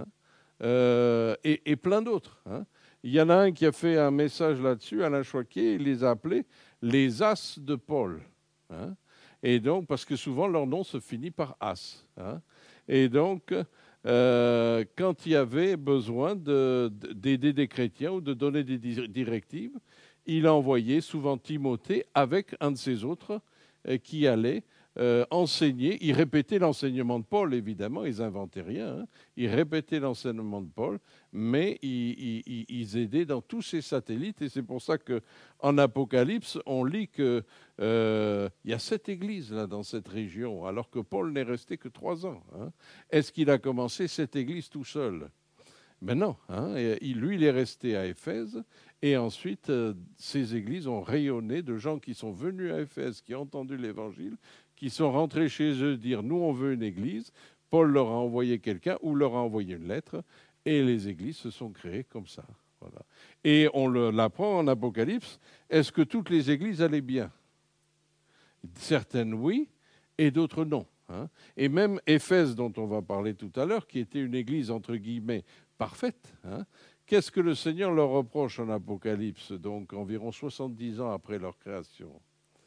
Et plein d'autres. Il y en a un qui a fait un message là-dessus, Alain Choquet, il les a appelés les As de Paul. Et donc, parce que souvent leur nom se finit par As. Et donc, quand il y avait besoin d'aider des chrétiens ou de donner des directives, il a envoyé souvent Timothée avec un de ses autres qui allait enseigner. Ils répétaient l'enseignement de Paul, évidemment, ils n'inventaient rien. Ils répétaient l'enseignement de Paul, mais ils aidaient dans tous ces satellites. Et c'est pour ça qu'en Apocalypse, on lit qu'il y a 7 églises là, dans cette région, alors que Paul n'est resté que 3 ans. Est-ce qu'il a commencé cette église tout seul? Ben non, lui, il est resté à Éphèse, et ensuite, ces églises ont rayonné de gens qui sont venus à Éphèse, qui ont entendu l'Évangile, qui sont rentrés chez eux dire « nous, on veut une église ». Paul leur a envoyé quelqu'un ou leur a envoyé une lettre, et les églises se sont créées comme ça. Voilà. Et on l'apprend en Apocalypse, est-ce que toutes les églises allaient bien? Certaines oui, et d'autres non. Et même Éphèse, dont on va parler tout à l'heure, qui était une église entre guillemets parfaite, qu'est-ce que le Seigneur leur reproche en Apocalypse, donc environ 70 ans après leur création?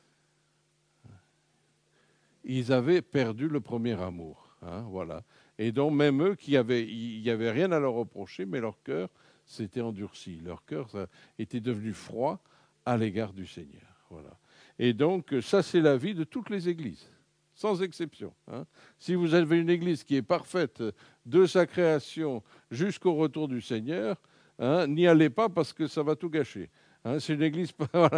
Ils avaient perdu le premier amour. Voilà. Et donc même eux, il n'y avait rien à leur reprocher, mais leur cœur s'était endurci. Leur cœur était devenu froid à l'égard du Seigneur. Voilà. Et donc ça, c'est la vie de toutes les églises, sans exception. Si vous avez une église qui est parfaite de sa création jusqu'au retour du Seigneur, n'y allez pas parce que ça va tout gâcher. C'est une église...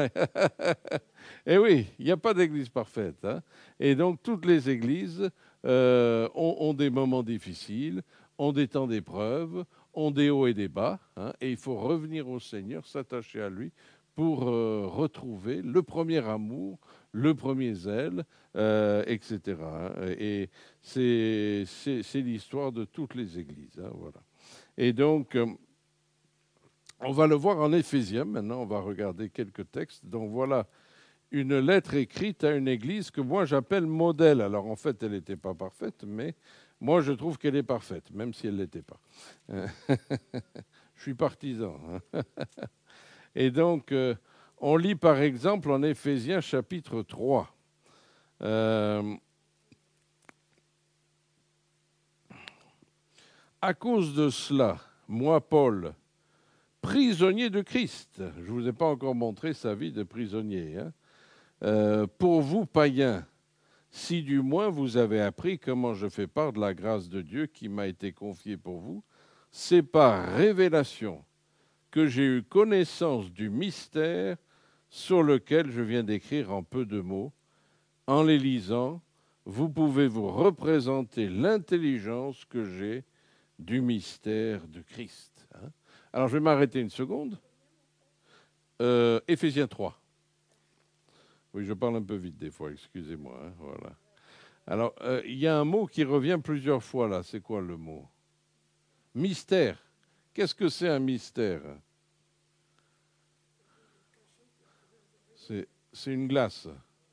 Et oui, il n'y a pas d'église parfaite. Et donc, toutes les églises ont des moments difficiles, ont des temps d'épreuve, ont des hauts et des bas. Et il faut revenir au Seigneur, s'attacher à lui pour retrouver le premier amour, le premier zèle, etc. Et c'est l'histoire de toutes les églises. Voilà. Et donc... on va le voir en Éphésiens. Maintenant, on va regarder quelques textes. Donc voilà une lettre écrite à une église que moi j'appelle modèle. Alors en fait, elle n'était pas parfaite, mais moi je trouve qu'elle est parfaite, même si elle ne l'était pas. Je suis partisan. Et donc, on lit par exemple en Éphésiens chapitre 3. Euh, à cause de cela, moi, Paul, prisonnier de Christ, je ne vous ai pas encore montré sa vie de prisonnier, hein, pour vous, païens, si du moins vous avez appris comment je fais part de la grâce de Dieu qui m'a été confiée pour vous, c'est par révélation que j'ai eu connaissance du mystère sur lequel je viens d'écrire en peu de mots. En les lisant, vous pouvez vous représenter l'intelligence que j'ai du mystère de Christ. Hein. Alors, je vais m'arrêter une seconde. Éphésiens 3. Oui, je parle un peu vite des fois, excusez-moi. Hein, voilà. Alors, il y a un mot qui revient plusieurs fois là. C'est quoi le mot? Mystère. Qu'est-ce que c'est un mystère? C'est une glace.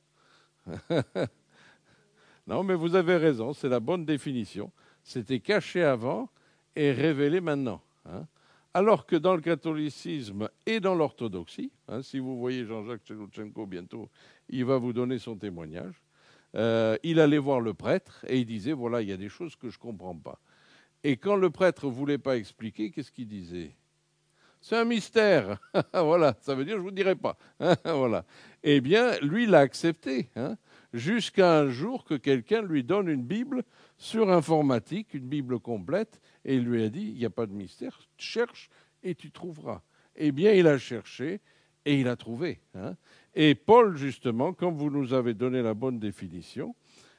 Non, mais vous avez raison, c'est la bonne définition. C'était caché avant et révélé maintenant. Hein. Alors que dans le catholicisme et dans l'orthodoxie, hein, si vous voyez Jean-Jacques Tcheloutchenko bientôt, il va vous donner son témoignage. Il allait voir le prêtre et il disait, voilà, il y a des choses que je ne comprends pas. Et quand le prêtre ne voulait pas expliquer, qu'est-ce qu'il disait? C'est un mystère. Voilà, ça veut dire je ne vous dirai pas. Voilà. Eh bien, lui, il a accepté, hein, jusqu'à un jour que quelqu'un lui donne une Bible sur informatique, une Bible complète, et il lui a dit, il n'y a pas de mystère, cherche et tu trouveras. Eh bien, il a cherché et il a trouvé. Hein. Et Paul, justement, comme vous nous avez donné la bonne définition,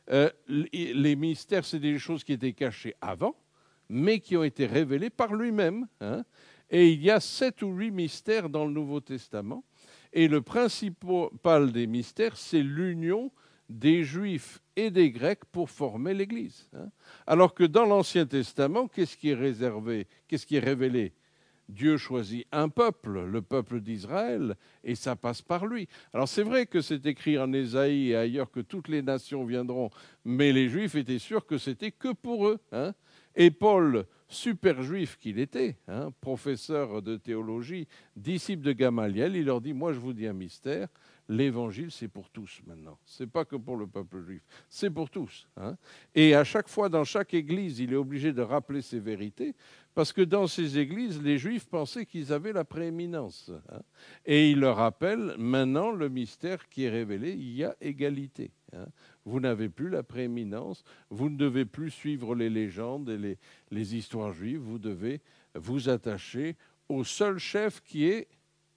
les mystères, c'est des choses qui étaient cachées avant, mais qui ont été révélées par lui-même. Hein. Et il y a 7 ou 8 mystères dans le Nouveau Testament. Et le principal des mystères, c'est l'union des Juifs et des Grecs pour former l'Église. Hein. Alors que dans l'Ancien Testament, qu'est-ce qui est réservé, qu'est-ce qui est révélé? Dieu choisit un peuple, le peuple d'Israël, et ça passe par lui. Alors c'est vrai que c'est écrit en Ésaïe et ailleurs que toutes les nations viendront, mais les Juifs étaient sûrs que c'était que pour eux. Hein. Et Paul, super juif qu'il était, hein, professeur de théologie, disciple de Gamaliel, il leur dit, moi je vous dis un mystère, l'évangile c'est pour tous maintenant. C'est pas que pour le peuple juif, c'est pour tous. Hein. Et à chaque fois, dans chaque église, il est obligé de rappeler ces vérités, parce que dans ces églises, les Juifs pensaient qu'ils avaient la prééminence. Hein. Et il leur rappelle, maintenant, le mystère qui est révélé, il y a égalité. Hein. Vous n'avez plus la prééminence, vous ne devez plus suivre les légendes et les histoires juives, vous devez vous attacher au seul chef qui est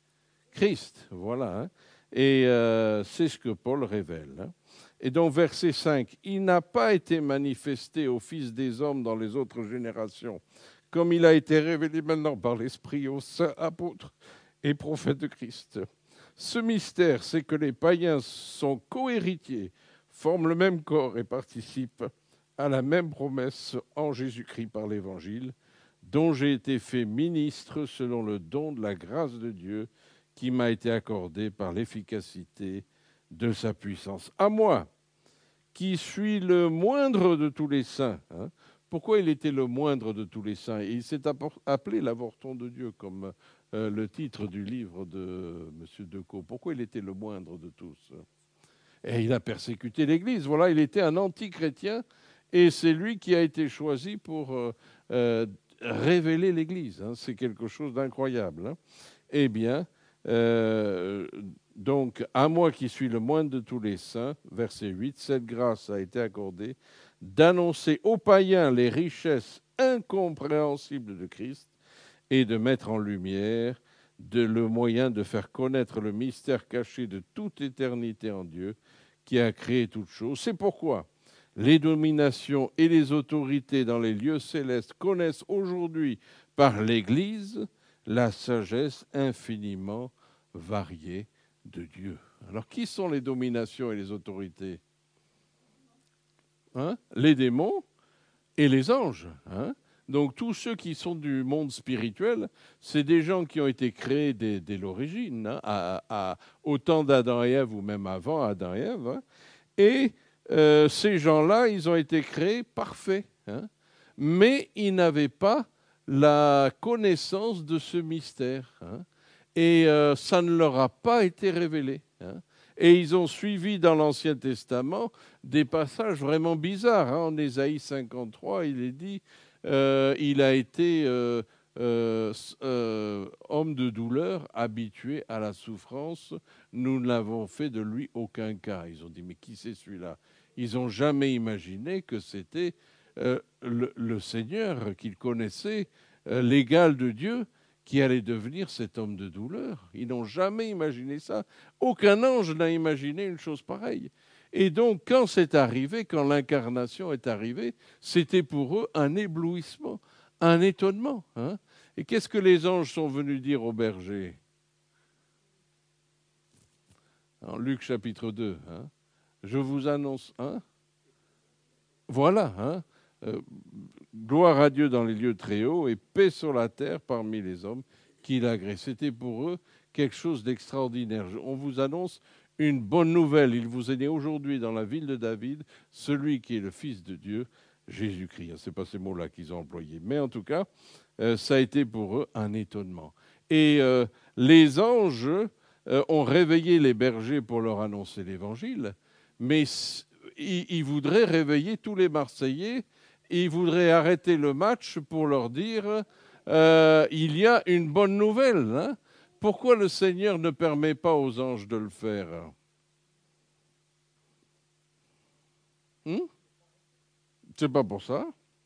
Christ. Voilà. Hein. Et c'est ce que Paul révèle. Hein. Et donc, verset 5, « Il n'a pas été manifesté au Fils des hommes dans les autres générations, comme il a été révélé maintenant par l'Esprit aux saints apôtres et prophètes de Christ. Ce mystère, c'est que les païens sont cohéritiers, forment le même corps et participent à la même promesse en Jésus-Christ par l'Évangile, dont j'ai été fait ministre selon le don de la grâce de Dieu qui m'a été accordé par l'efficacité de sa puissance. À moi, qui suis le moindre de tous les saints. Hein. Pourquoi il était le moindre de tous les saints? Il s'est appelé l'avorton de Dieu, comme le titre du livre de M. Decaux. Pourquoi il était le moindre de tous? Et il a persécuté l'Église. Voilà, il était un anti-chrétien et c'est lui qui a été choisi pour révéler l'Église. Hein. C'est quelque chose d'incroyable. Hein. Eh bien, donc, à moi qui suis le moindre de tous les saints, verset 8, cette grâce a été accordée d'annoncer aux païens les richesses incompréhensibles de Christ et de mettre en lumière le moyen de faire connaître le mystère caché de toute éternité en Dieu qui a créé toutes choses. C'est pourquoi les dominations et les autorités dans les lieux célestes connaissent aujourd'hui par l'Église la sagesse infiniment variée de Dieu. Alors, qui sont les dominations et les autorités? Hein? Les démons et les anges. Hein? Donc, tous ceux qui sont du monde spirituel, c'est des gens qui ont été créés dès l'origine, hein, au temps d'Adam et Ève, ou même avant Adam et Ève. Hein? Et ces gens-là, ils ont été créés parfaits. Hein? Mais ils n'avaient pas la connaissance de ce mystère. Hein? Et ça ne leur a pas été révélé. Hein? Et ils ont suivi dans l'Ancien Testament des passages vraiment bizarres. En Ésaïe 53, il est dit il a été homme de douleur, habitué à la souffrance. Nous n'avons fait de lui aucun cas. Ils ont dit, mais qui c'est celui-là? Ils n'ont jamais imaginé que c'était le Seigneur qu'ils connaissaient, l'égal de Dieu, qui allait devenir cet homme de douleur. Ils n'ont jamais imaginé ça. Aucun ange n'a imaginé une chose pareille. Et donc, quand c'est arrivé, quand l'incarnation est arrivée, c'était pour eux un éblouissement, un étonnement. Et qu'est-ce que les anges sont venus dire aux bergers? En Luc chapitre 2, je vous annonce, voilà, gloire à Dieu dans les lieux très hauts et paix sur la terre parmi les hommes qui l'agréent. C'était pour eux quelque chose d'extraordinaire. On vous annonce une bonne nouvelle. Il vous est né aujourd'hui dans la ville de David, celui qui est le Fils de Dieu, Jésus-Christ. Ce n'est pas ces mots-là qu'ils ont employés. Mais en tout cas, ça a été pour eux un étonnement. Et les anges ont réveillé les bergers pour leur annoncer l'Évangile, mais ils voudraient réveiller tous les Marseillais. Ils voudraient arrêter le match pour leur dire il y a une bonne nouvelle. Pourquoi le Seigneur ne permet pas aux anges de le faire? C'est pas pour ça.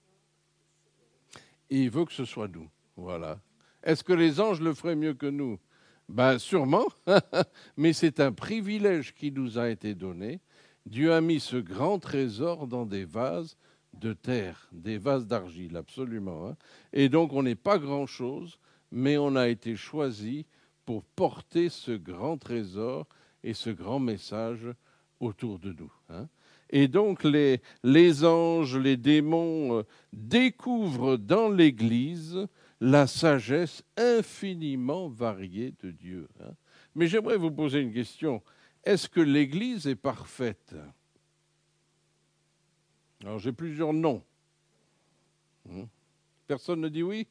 Il veut que ce soit nous. Voilà. Est-ce que les anges le feraient mieux que nous? Ben sûrement, mais c'est un privilège qui nous a été donné. Dieu a mis ce grand trésor dans des vases de terre, des vases d'argile, absolument. Et donc on n'est pas grand-chose, mais on a été choisi pour porter ce grand trésor et ce grand message autour de nous. Et donc les anges, les démons découvrent dans l'Église la sagesse infiniment variée de Dieu. Mais j'aimerais vous poser une question. Est-ce que l'Église est parfaite? Alors j'ai plusieurs noms. Personne ne dit oui?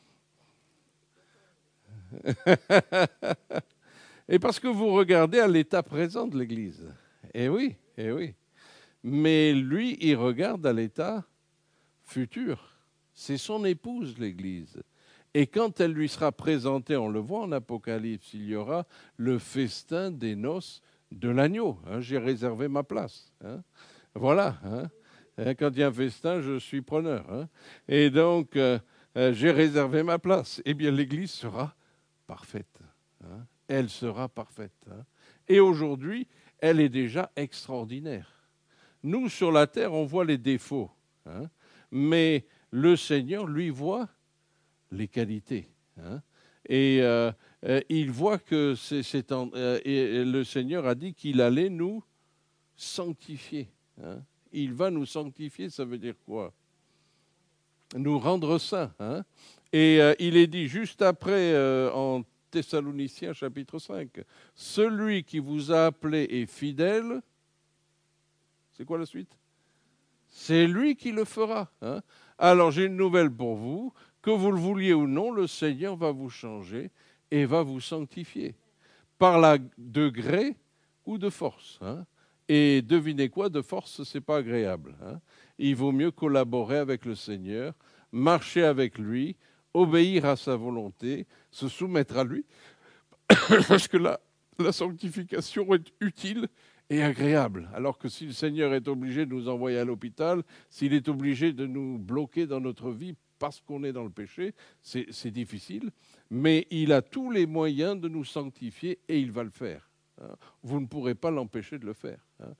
Et parce que vous regardez à l'état présent de l'Église. Eh oui, eh oui. Mais lui, il regarde à l'état futur. C'est son épouse, l'Église. Et quand elle lui sera présentée, on le voit en Apocalypse, il y aura le festin des noces de l'agneau. J'ai réservé ma place. Voilà. Quand il y a un festin, je suis preneur. Et donc, j'ai réservé ma place. Eh bien, l'Église sera parfaite. Elle sera parfaite. Et aujourd'hui, elle est déjà extraordinaire. Nous, sur la terre, on voit les défauts. Mais le Seigneur, lui, voit les qualités. Et il voit que et le Seigneur a dit qu'il allait nous sanctifier. Il va nous sanctifier, ça veut dire quoi? Nous rendre saints. Et il est dit juste après en Thessaloniciens chapitre 5, celui qui vous a appelé est fidèle. C'est quoi la suite? C'est lui qui le fera. Alors j'ai une nouvelle pour vous, que vous le vouliez ou non, le Seigneur va vous changer et va vous sanctifier, de gré ou de force. Et devinez quoi, de force, c'est pas agréable. Il vaut mieux collaborer avec le Seigneur, marcher avec lui, obéir à sa volonté, se soumettre à lui, parce que la sanctification est utile et agréable. Alors que si le Seigneur est obligé de nous envoyer à l'hôpital, s'il est obligé de nous bloquer dans notre vie parce qu'on est dans le péché, c'est difficile. Mais il a tous les moyens de nous sanctifier et il va le faire. Vous ne pourrez pas l'empêcher de le faire.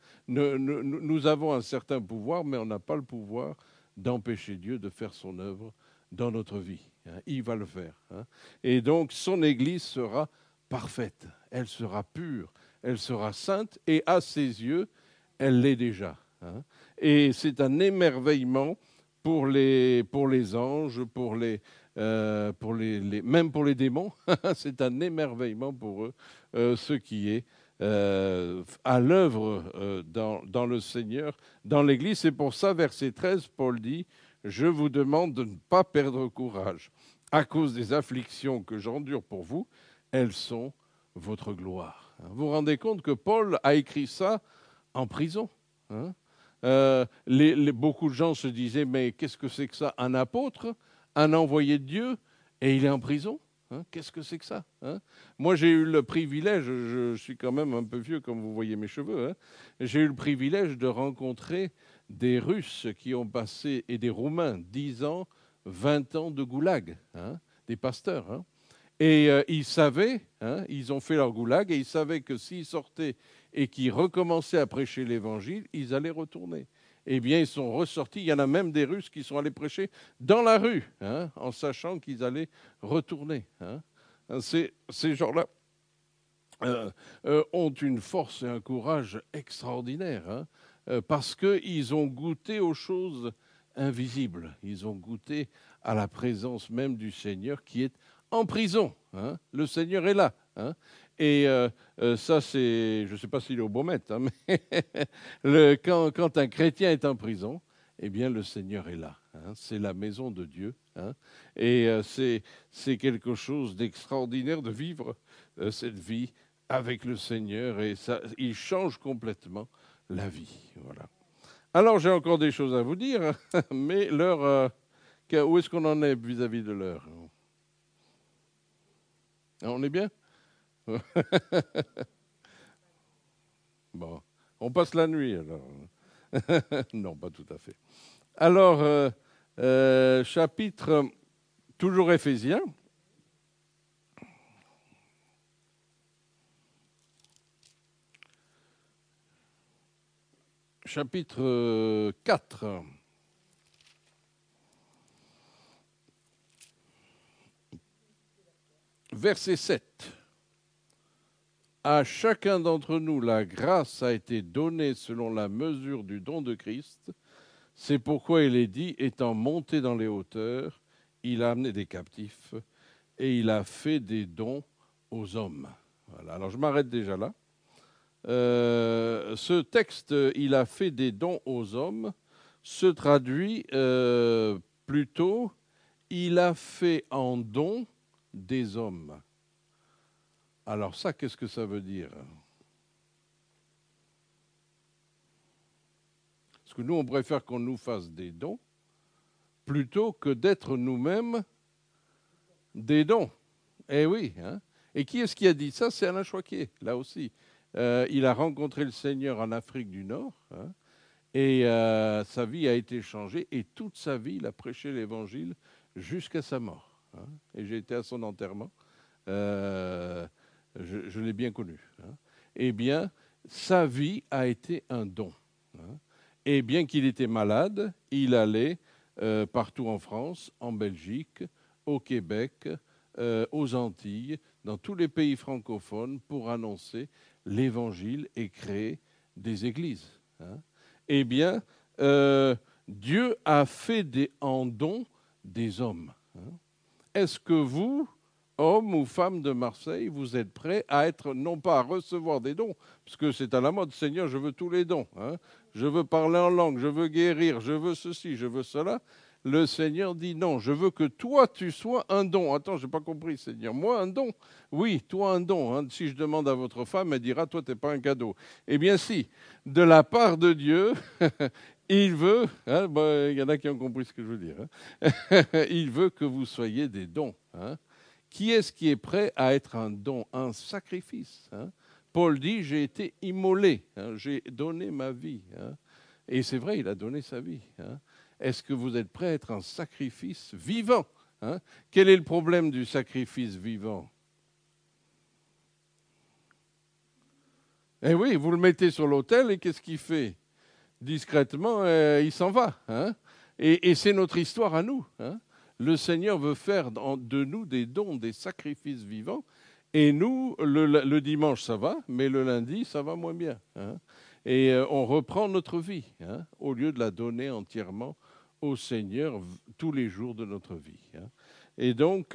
Nous avons un certain pouvoir, mais on n'a pas le pouvoir d'empêcher Dieu de faire son œuvre dans notre vie. Il va le faire. Et donc, son Église sera parfaite, elle sera pure, elle sera sainte, et à ses yeux, elle l'est déjà. Et c'est un émerveillement pour les anges, même pour les démons. C'est un émerveillement pour eux, ce qui est à l'œuvre dans le Seigneur, dans l'Église. C'est pour ça, verset 13, Paul dit, « Je vous demande de ne pas perdre courage à cause des afflictions que j'endure pour vous. Elles sont votre gloire. » Vous vous rendez compte que Paul a écrit ça en prison, hein. Beaucoup de gens se disaient, mais qu'est-ce que c'est que ça? Un apôtre, un envoyé de Dieu, et il est en prison, hein. Qu'est-ce que c'est que ça, hein? Moi, j'ai eu le privilège, je suis quand même un peu vieux, comme vous voyez mes cheveux, hein. J'ai eu le privilège de rencontrer des Russes qui ont passé, et des Roumains, 10 ans, 20 ans de goulag, hein, des pasteurs, hein. Et ils savaient, hein, ils ont fait leur goulag, et ils savaient que s'ils sortaient et qu'ils recommençaient à prêcher l'Évangile, ils allaient retourner. Eh bien, ils sont ressortis. Il y en a même des Russes qui sont allés prêcher dans la rue, hein, en sachant qu'ils allaient retourner, hein. Ces gens-là ont une force et un courage extraordinaires, hein, parce qu'ils ont goûté aux choses invisibles. Ils ont goûté à la présence même du Seigneur qui est en prison, hein. Le Seigneur est là, hein. Et ça, c'est, je ne sais pas s'il est au Baumette, hein, mais quand un chrétien est en prison, eh bien, le Seigneur est là, hein. C'est la maison de Dieu, hein. Et c'est quelque chose d'extraordinaire de vivre cette vie avec le Seigneur, et ça, il change complètement la vie. Voilà. Alors, j'ai encore des choses à vous dire, mais l'heure, où est-ce qu'on en est vis-à-vis de l'heure? On est bien? Bon, on passe la nuit alors. Non, pas tout à fait. Alors, chapitre, toujours Éphésiens. Chapitre 4. Verset 7. À chacun d'entre nous, la grâce a été donnée selon la mesure du don de Christ. C'est pourquoi il est dit, étant monté dans les hauteurs, il a amené des captifs et il a fait des dons aux hommes. Voilà. Alors je m'arrête déjà là. Ce texte, il a fait des dons aux hommes, se traduit plutôt, il a fait en don des hommes. Alors ça, qu'est-ce que ça veut dire? Parce que nous, on préfère qu'on nous fasse des dons plutôt que d'être nous-mêmes des dons. Eh oui, hein? Et qui est-ce qui a dit ça? C'est Alain Choquet, là aussi. Il a rencontré le Seigneur en Afrique du Nord, hein, et sa vie a été changée, et toute sa vie, il a prêché l'Évangile jusqu'à sa mort, hein. Et j'ai été à son enterrement. Je l'ai bien connu, hein. Eh bien, sa vie a été un don, hein. Et bien qu'il était malade, il allait partout en France, en Belgique, au Québec, aux Antilles, dans tous les pays francophones pour annoncer l'Évangile et créer des églises, hein. Eh bien, Dieu a fait en don des hommes, hein. Est-ce que vous, hommes ou femmes de Marseille, vous êtes prêts à être, non pas à recevoir des dons, parce que c'est à la mode, Seigneur, je veux tous les dons, hein. Je veux parler en langue, je veux guérir, je veux ceci, je veux cela. Le Seigneur dit non, je veux que toi, tu sois un don. Attends, je n'ai pas compris, Seigneur. Moi, un don? Oui, toi, un don, hein. Si je demande à votre femme, elle dira, toi, tu n'es pas un cadeau. Eh bien, si, de la part de Dieu, il veut, hein, il y en a qui ont compris ce que je veux dire, hein. Il veut que vous soyez des dons, hein. Qui est-ce qui est prêt à être un don, un sacrifice, hein? Paul dit, j'ai été immolé, hein, j'ai donné ma vie, hein. Et c'est vrai, il a donné sa vie, hein. Est-ce que vous êtes prêt à être un sacrifice vivant, hein? Quel est le problème du sacrifice vivant? Eh oui, vous le mettez sur l'autel et qu'est-ce qu'il fait? Discrètement, il s'en va, hein. Et c'est notre histoire à nous, hein. Le Seigneur veut faire de nous des dons, des sacrifices vivants. Et nous, le dimanche, ça va, mais le lundi, ça va moins bien, hein. Et on reprend notre vie, hein, au lieu de la donner entièrement au Seigneur tous les jours de notre vie, hein. Et donc,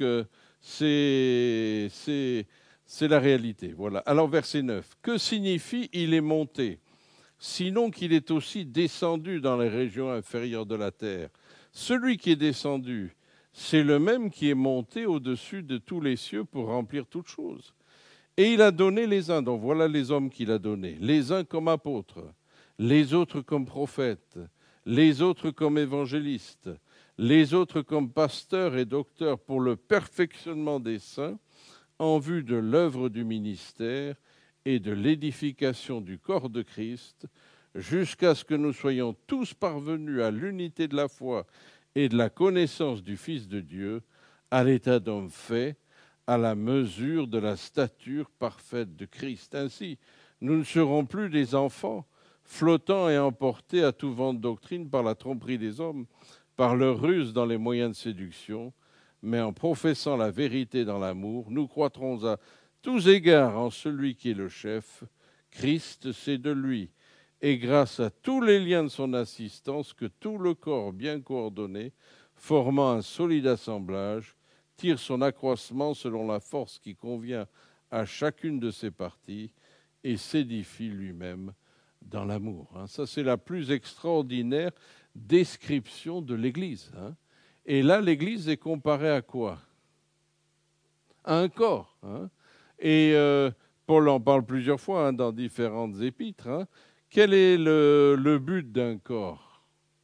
c'est la réalité. Voilà. Alors, verset 9. Que signifie « il est monté » sinon qu'il est aussi descendu dans les régions inférieures de la terre? Celui qui est descendu, c'est le même qui est monté au-dessus de tous les cieux pour remplir toutes choses. Et il a donné les uns, donc voilà les hommes qu'il a donnés, les uns comme apôtres, les autres comme prophètes, les autres comme évangélistes, les autres comme pasteurs et docteurs pour le perfectionnement des saints, en vue de l'œuvre du ministère et de l'édification du corps de Christ, jusqu'à ce que nous soyons tous parvenus à l'unité de la foi et de la connaissance du Fils de Dieu, à l'état d'homme fait, à la mesure de la stature parfaite de Christ. Ainsi, nous ne serons plus des enfants, flottant et emportés à tout vent de doctrine par la tromperie des hommes, par leur ruse dans les moyens de séduction, mais en professant la vérité dans l'amour, nous croîtrons à tous égards en celui qui est le chef. Christ, c'est de lui, et grâce à tous les liens de son assistance, que tout le corps bien coordonné, formant un solide assemblage, tire son accroissement selon la force qui convient à chacune de ses parties et s'édifie lui-même dans l'amour. Ça, c'est la plus extraordinaire description de l'Église. Et là, l'Église est comparée à quoi? À un corps. Et Paul en parle plusieurs fois dans différentes épîtres. Quel est le but d'un corps?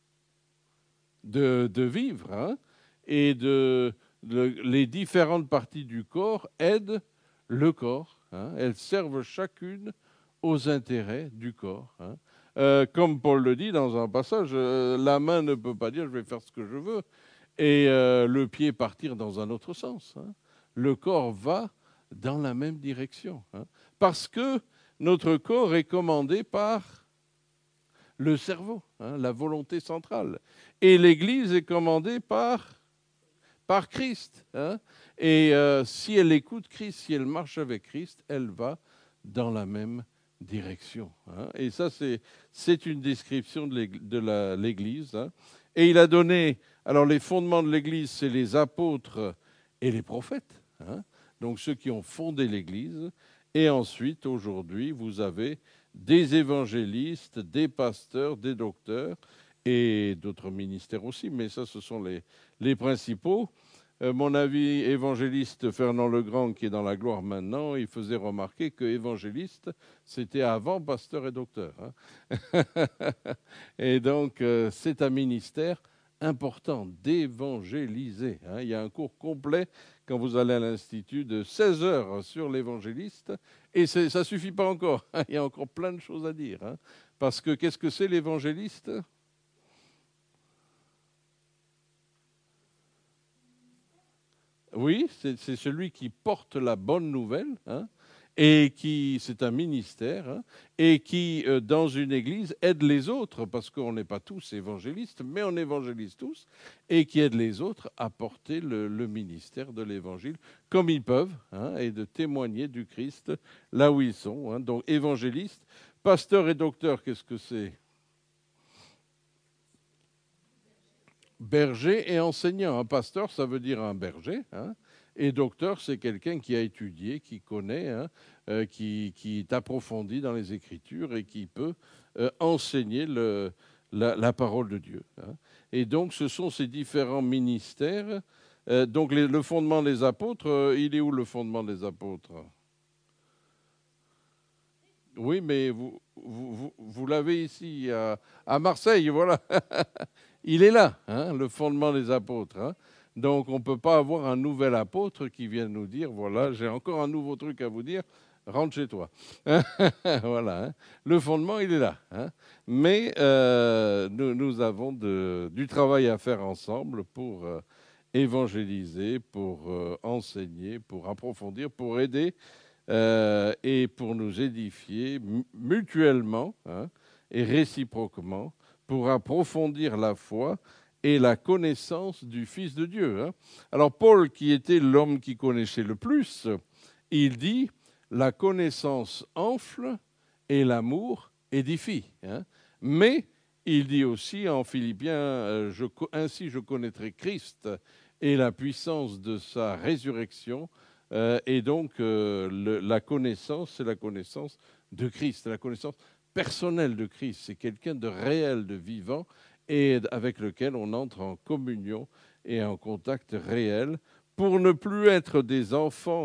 De vivre. Et les différentes parties du corps aident le corps. Elles servent chacune aux intérêts du corps. Comme Paul le dit dans un passage, la main ne peut pas dire je vais faire ce que je veux et le pied partir dans un autre sens. Le corps va dans la même direction. Parce que notre corps est commandé par le cerveau, la volonté centrale. Et l'Église est commandée par Christ. Et si elle écoute Christ, si elle marche avec Christ, elle va dans la même direction. Et ça, c'est une description de l'Église. Et il a donné, alors les fondements de l'Église, c'est les apôtres et les prophètes, donc ceux qui ont fondé l'Église. Et ensuite, aujourd'hui, vous avez des évangélistes, des pasteurs, des docteurs et d'autres ministères aussi, mais ça, ce sont les principaux. Mon ami évangéliste Fernand Legrand, qui est dans la gloire maintenant, il faisait remarquer que évangéliste, c'était avant pasteur et docteur. Et donc, c'est un ministère important d'évangéliser. Il y a un cours complet quand vous allez à l'Institut de 16 heures sur l'évangéliste. Et ça ne suffit pas encore. Il y a encore plein de choses à dire. Parce que qu'est-ce que c'est l'évangéliste ? Oui, c'est celui qui porte la bonne nouvelle, et c'est un ministère, et qui, dans une église, aide les autres, parce qu'on n'est pas tous évangélistes, mais on évangélise tous, et qui aide les autres à porter le ministère de l'évangile comme ils peuvent, et de témoigner du Christ là où ils sont. Donc, évangéliste, pasteur et docteur, qu'est-ce que c'est ? Berger et enseignant. Un pasteur, ça veut dire un berger. Et docteur, c'est quelqu'un qui a étudié, qui connaît, qui est approfondi dans les Écritures et qui peut enseigner la parole de Dieu. Et donc, ce sont ces différents ministères. Donc, le fondement des apôtres, il est où le fondement des apôtres ? Oui, mais vous l'avez ici, à Marseille, voilà. Il est là, le fondement des apôtres. Donc, on ne peut pas avoir un nouvel apôtre qui vient nous dire, voilà, j'ai encore un nouveau truc à vous dire, rentre chez toi. Voilà. Le fondement, il est là. Mais nous avons du travail à faire ensemble pour évangéliser, pour enseigner, pour approfondir, pour aider et pour nous édifier mutuellement et réciproquement pour approfondir la foi et la connaissance du Fils de Dieu. Alors Paul, qui était l'homme qui connaissait le plus, il dit « la connaissance enfle et l'amour édifie ». Mais il dit aussi en Philippiens ainsi je connaîtrai Christ et la puissance de sa résurrection ». Et donc, la connaissance, c'est la connaissance de Christ, la connaissance personnelle de Christ. C'est quelqu'un de réel, de vivant, et avec lequel on entre en communion et en contact réel pour ne plus être des enfants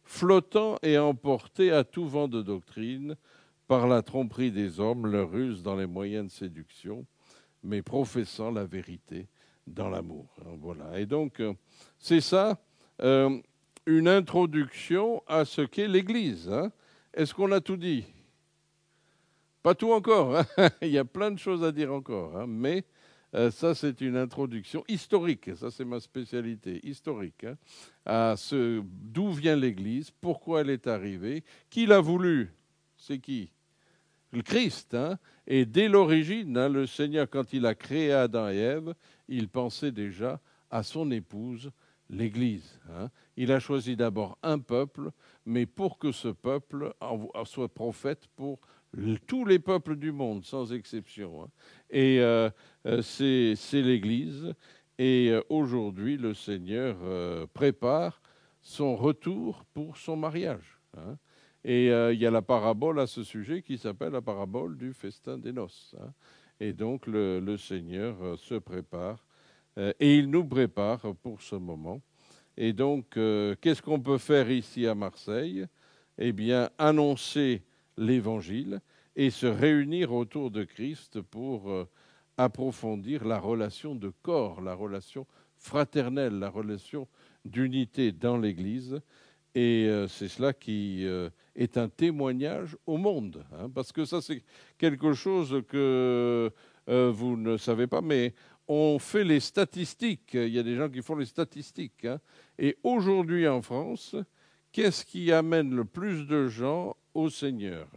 flottant et emportés à tout vent de doctrine par la tromperie des hommes, leur ruse dans les moyens de séduction, mais professant la vérité dans l'amour. Voilà. Et donc, c'est ça, une introduction à ce qu'est l'Église. Est-ce qu'on a tout dit? Pas tout encore. Il y a plein de choses à dire encore. Mais ça, c'est une introduction historique. Ça, c'est ma spécialité, historique. À d'où vient l'Église, pourquoi elle est arrivée, qui l'a voulu. C'est qui? Le Christ. Et dès l'origine, le Seigneur, quand il a créé Adam et Ève, il pensait déjà à son épouse, l'Église. Il a choisi d'abord un peuple, mais pour que ce peuple soit prophète pour tous les peuples du monde, sans exception. Et c'est l'Église. Et aujourd'hui, le Seigneur prépare son retour pour son mariage. Et il y a la parabole à ce sujet qui s'appelle la parabole du festin des noces. Et donc le Seigneur se prépare et il nous prépare pour ce moment. Et donc, qu'est-ce qu'on peut faire ici à Marseille? Eh bien, annoncer l'Évangile et se réunir autour de Christ pour approfondir la relation de corps, la relation fraternelle, la relation d'unité dans l'Église. Et c'est cela qui est un témoignage au monde, parce que ça, c'est quelque chose que vous ne savez pas, mais on fait les statistiques. Il y a des gens qui font les statistiques. Et aujourd'hui en France, qu'est-ce qui amène le plus de gens au Seigneur?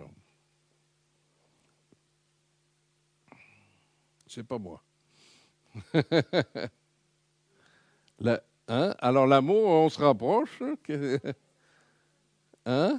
C'est pas moi. Alors l'amour, on se rapproche. Hein?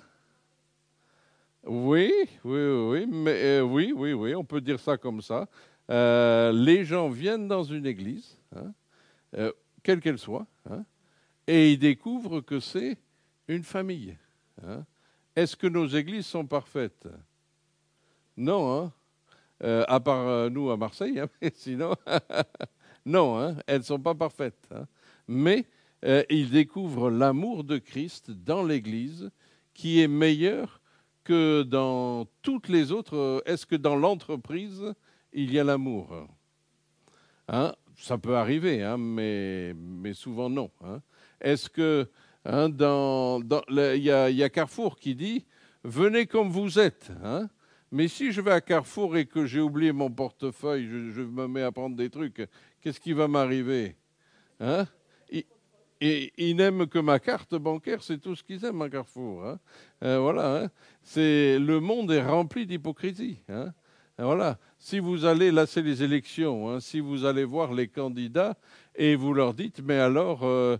Oui, oui, oui, mais oui, oui, oui, on peut dire ça comme ça. Les gens viennent dans une église, euh, quelle qu'elle soit, et ils découvrent que c'est une famille. Est-ce que nos églises sont parfaites? Non, à part nous à Marseille, mais sinon, non, elles ne sont pas parfaites. Mais ils découvrent l'amour de Christ dans l'Église qui est meilleur que dans toutes les autres. Est-ce que dans l'entreprise, il y a l'amour? Ça peut arriver, mais souvent non. Est-ce que il y a Carrefour qui dit venez comme vous êtes. Mais si je vais à Carrefour et que j'ai oublié mon portefeuille, je me mets à prendre des trucs, qu'est-ce qui va m'arriver? Et ils n'aiment que ma carte bancaire, c'est tout ce qu'ils aiment à Carrefour. Voilà. Le monde est rempli d'hypocrisie. Voilà. Si vous allez, là c'est les élections, si vous allez voir les candidats et vous leur dites, mais alors,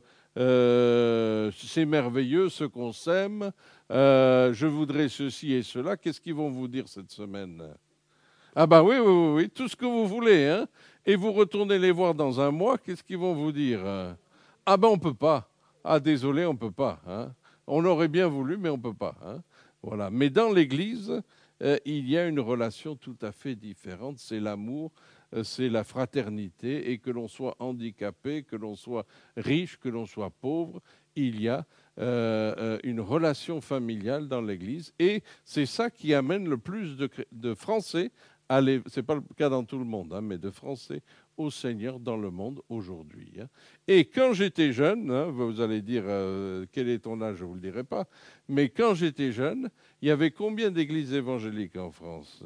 c'est merveilleux ce qu'on s'aime, je voudrais ceci et cela, qu'est-ce qu'ils vont vous dire cette semaine? Ah bah oui, oui, oui, oui, tout ce que vous voulez. Et vous retournez les voir dans un mois, qu'est-ce qu'ils vont vous dire? Ah ben on peut pas. Ah désolé, on peut pas. On aurait bien voulu, mais on peut pas. Voilà. Mais dans l'Église, il y a une relation tout à fait différente. C'est l'amour, c'est la fraternité, et que l'on soit handicapé, que l'on soit riche, que l'on soit pauvre, il y a une relation familiale dans l'Église. Et c'est ça qui amène le plus de Français. Ce n'est pas le cas dans tout le monde, mais de Français au Seigneur dans le monde aujourd'hui. Et quand j'étais jeune, vous allez dire quel est ton âge, je ne vous le dirai pas, mais quand j'étais jeune, il y avait combien d'églises évangéliques en France?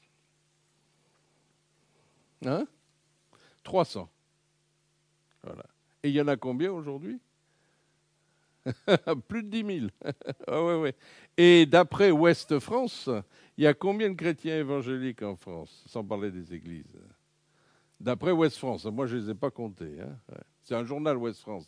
300. Voilà. Et il y en a combien aujourd'hui? Plus de 10 000. Ah ouais, ouais. Et d'après Ouest France, il y a combien de chrétiens évangéliques en France, sans parler des églises? D'après Ouest France, moi je ne les ai pas comptés. Ouais. C'est un journal Ouest France.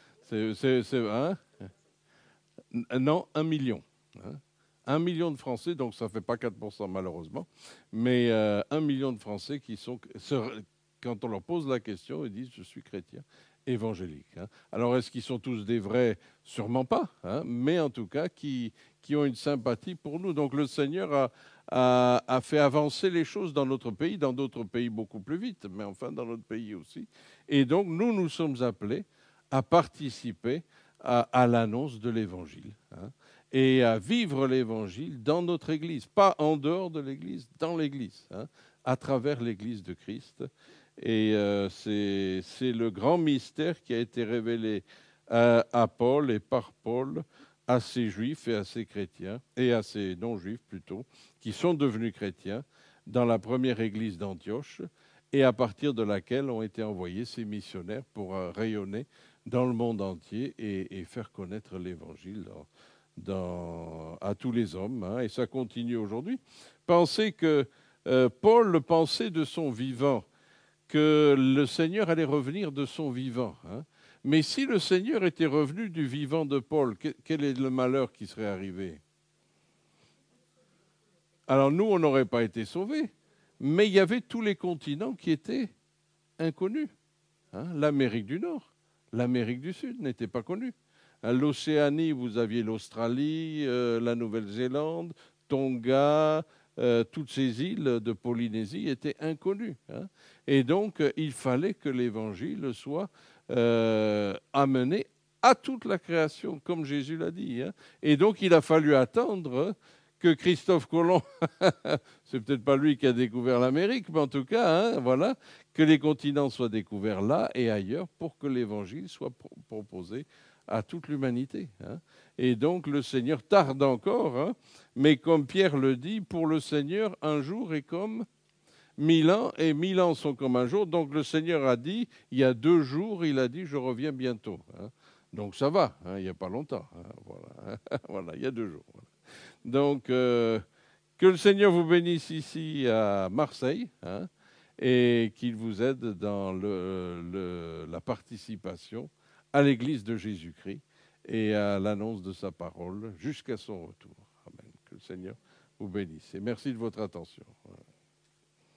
Non, 1 million. 1 million de Français, donc ça ne fait pas 4% malheureusement, mais 1 million de Français qui sont, quand on leur pose la question, ils disent je suis chrétien évangélique. Alors est-ce qu'ils sont tous des vrais? Sûrement pas, mais en tout cas qui ont une sympathie pour nous. Donc le Seigneur a fait avancer les choses dans notre pays, dans d'autres pays beaucoup plus vite, mais enfin dans notre pays aussi. Et donc nous sommes appelés à participer à l'annonce de l'Évangile. et à vivre l'Évangile dans notre Église, pas en dehors de l'Église, dans l'Église, hein, à travers l'Église de Christ. Et c'est le grand mystère qui a été révélé à Paul et par Paul à ces juifs et à ces chrétiens, et à ces non-juifs plutôt, qui sont devenus chrétiens dans la première église d'Antioche, et à partir de laquelle ont été envoyés ces missionnaires pour rayonner dans le monde entier et faire connaître l'Évangile à tous les hommes. Hein, et ça continue aujourd'hui. Pensez que Paul pensait de son vivant que le Seigneur allait revenir de son vivant. Hein. Mais si le Seigneur était revenu du vivant de Paul, quel est le malheur qui serait arrivé? Alors nous, on n'aurait pas été sauvés, mais il y avait tous les continents qui étaient inconnus. Hein. L'Amérique du Nord, l'Amérique du Sud n'était pas connue. Hein, l'Océanie, vous aviez l'Australie, la Nouvelle-Zélande, Tonga, toutes ces îles de Polynésie étaient inconnues. Hein. Et donc, il fallait que l'Évangile soit amené à toute la création, comme Jésus l'a dit. Hein. Et donc, il a fallu attendre que Christophe Colomb, c'est peut-être pas lui qui a découvert l'Amérique, mais en tout cas, hein, voilà, que les continents soient découverts là et ailleurs pour que l'Évangile soit proposé à toute l'humanité. Hein. Et donc le Seigneur tarde encore, hein, mais comme Pierre le dit, pour le Seigneur, un jour est comme 1000 ans, et 1000 ans sont comme un jour. Donc le Seigneur a dit, il y a 2 jours, il a dit, je reviens bientôt. Hein. Donc ça va, hein, il n'y a pas longtemps. Hein, voilà, voilà, il y a 2 jours. Voilà. Donc, que le Seigneur vous bénisse ici à Marseille, hein, et qu'il vous aide dans la participation à l'Église de Jésus-Christ et à l'annonce de sa parole jusqu'à son retour. Amen. Que le Seigneur vous bénisse. Et merci de votre attention.